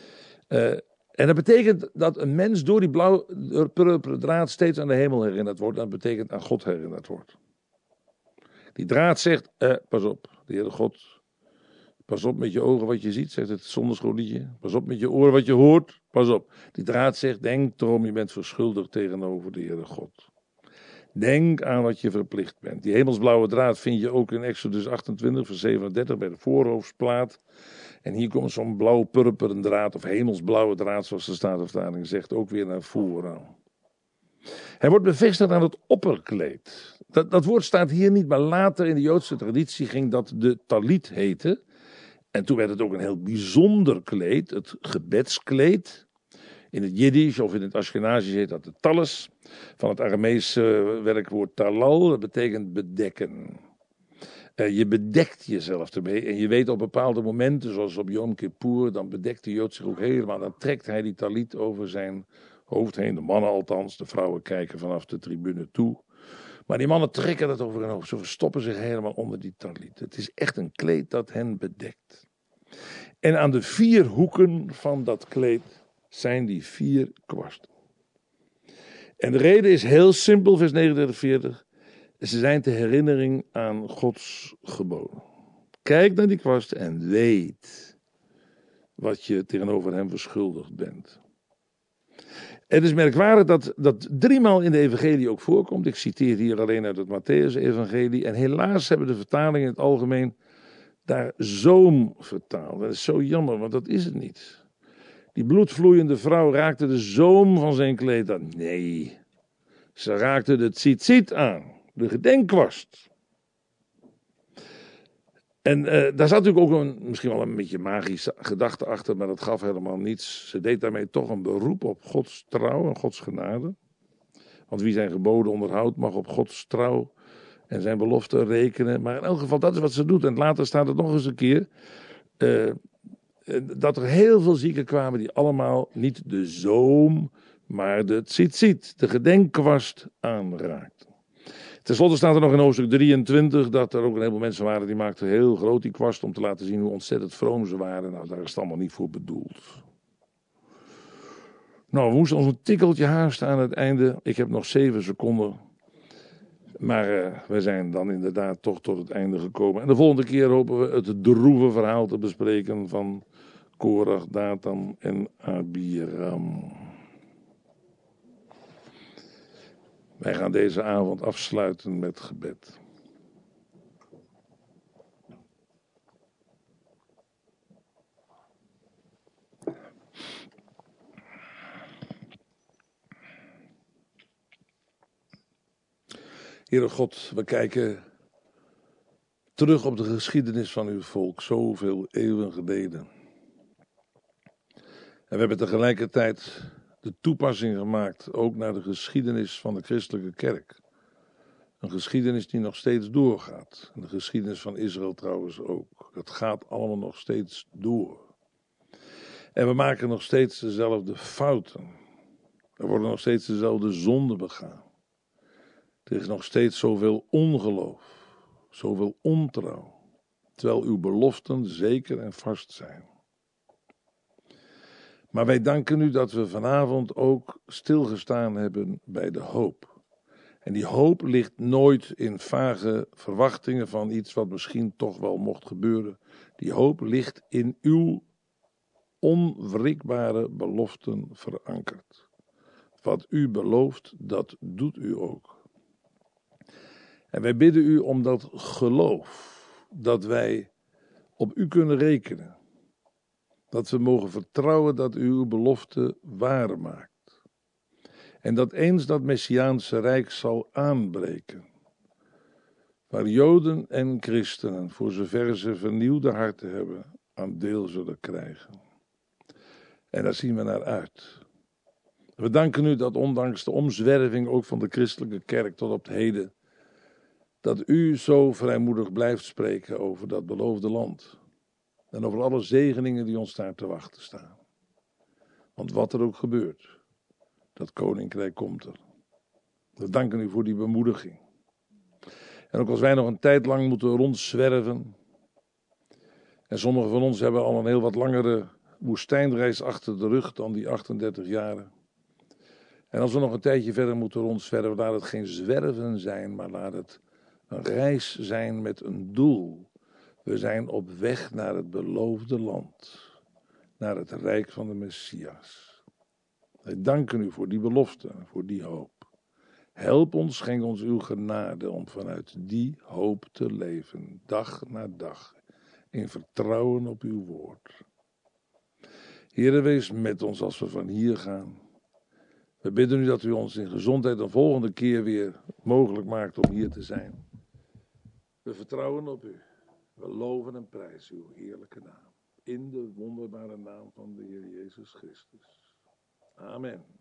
En dat betekent dat een mens door die blauw-purperen draad steeds aan de hemel herinnerd wordt. Dat betekent aan God herinnerd wordt. Die draad zegt, pas op, de Heere God. Pas op met je ogen wat je ziet, zegt het zondagschoolliedje. Pas op met je oren wat je hoort, pas op. Die draad zegt, denk erom, je bent verschuldigd tegenover de Heere God. Denk aan wat je verplicht bent. Die hemelsblauwe draad vind je ook in Exodus 28, vers 37 bij de voorhoofdsplaat. En hier komt zo'n blauw-purperen draad, of hemelsblauwe draad, zoals de Statenvertaling zegt, ook weer naar voren. Hij wordt bevestigd aan het opperkleed. Dat woord staat hier niet, maar later in de Joodse traditie ging dat de talit heten. En toen werd het ook een heel bijzonder kleed, het gebedskleed. In het Jiddisch of in het Ashkenazisch heet dat de talles. Van het Arameese werkwoord talal, dat betekent bedekken. Je bedekt jezelf ermee en je weet op bepaalde momenten, zoals op Yom Kippur, dan bedekt de Jood zich ook helemaal. Dan trekt hij die talit over zijn hoofd heen, de mannen althans, de vrouwen kijken vanaf de tribune toe. Maar die mannen trekken dat over hun hoofd, ze verstoppen zich helemaal onder die talit. Het is echt een kleed dat hen bedekt. En aan de 4 hoeken van dat kleed zijn die 4 kwasten. En de reden is heel simpel, vers 39-40. Ze zijn ter herinnering aan Gods geboden. Kijk naar die kwasten en weet wat je tegenover hem verschuldigd bent. Het is merkwaardig dat 3 maal in de evangelie ook voorkomt. Ik citeer hier alleen uit het Matthäus-evangelie. En helaas hebben de vertalingen in het algemeen daar zoom vertaald. Dat is zo jammer, want dat is het niet. Die bloedvloeiende vrouw raakte de zoom van zijn kleed aan. Nee, ze raakte de tzitzit aan, de gedenkkwast. En daar zat natuurlijk ook misschien wel een beetje magische gedachte achter, maar dat gaf helemaal niets. Ze deed daarmee toch een beroep op Gods trouw en Gods genade. Want wie zijn geboden onderhoudt, mag op Gods trouw en zijn belofte rekenen. Maar in elk geval, dat is wat ze doet. En later staat het nog eens een keer dat er heel veel zieken kwamen die allemaal niet de zoom, maar de tzitzit, de gedenkkwast, aanraakten. Ten slotte staat er nog in hoofdstuk 23 dat er ook een heleboel mensen waren die maakten heel groot die kwast om te laten zien hoe ontzettend vroom ze waren. Nou, daar is het allemaal niet voor bedoeld. Nou, we moesten ons een tikkeltje haasten aan het einde. Ik heb nog 7 seconden. Maar we zijn dan inderdaad toch tot het einde gekomen. En de volgende keer hopen we het droeve verhaal te bespreken van Korach, Datan en Abiram. Wij gaan deze avond afsluiten met gebed. Heere God, we kijken terug op de geschiedenis van uw volk, zoveel eeuwen geleden. En we hebben tegelijkertijd de toepassing gemaakt, ook naar de geschiedenis van de christelijke kerk. Een geschiedenis die nog steeds doorgaat. En de geschiedenis van Israël trouwens ook. Het gaat allemaal nog steeds door. En we maken nog steeds dezelfde fouten. Er worden nog steeds dezelfde zonden begaan. Er is nog steeds zoveel ongeloof, zoveel ontrouw, terwijl uw beloften zeker en vast zijn. Maar wij danken u dat we vanavond ook stilgestaan hebben bij de hoop. En die hoop ligt nooit in vage verwachtingen van iets wat misschien toch wel mocht gebeuren. Die hoop ligt in uw onwrikbare beloften verankerd. Wat u belooft, dat doet u ook. En wij bidden u om dat geloof, dat wij op u kunnen rekenen. Dat we mogen vertrouwen dat u uw belofte waar maakt. En dat eens dat Messiaanse rijk zal aanbreken. Waar Joden en christenen, voor zover ze vernieuwde harten hebben, aan deel zullen krijgen. En daar zien we naar uit. We danken u dat ondanks de omzwerving ook van de christelijke kerk tot op het heden, dat u zo vrijmoedig blijft spreken over dat beloofde land. En over alle zegeningen die ons daar te wachten staan. Want wat er ook gebeurt, dat koninkrijk komt er. We danken u voor die bemoediging. En ook als wij nog een tijd lang moeten rondzwerven. En sommigen van ons hebben al een heel wat langere woestijnreis achter de rug dan die 38 jaren. En als we nog een tijdje verder moeten rondzwerven, laat het geen zwerven zijn, maar laat het een reis zijn met een doel. We zijn op weg naar het beloofde land, naar het rijk van de Messias. Wij danken u voor die belofte, voor die hoop. Help ons, schenk ons uw genade om vanuit die hoop te leven, dag na dag, in vertrouwen op uw woord. Heere, wees met ons als we van hier gaan. We bidden u dat u ons in gezondheid een volgende keer weer mogelijk maakt om hier te zijn. We vertrouwen op u. We loven en prijzen uw heerlijke naam. In de wonderbare naam van de Heer Jezus Christus. Amen.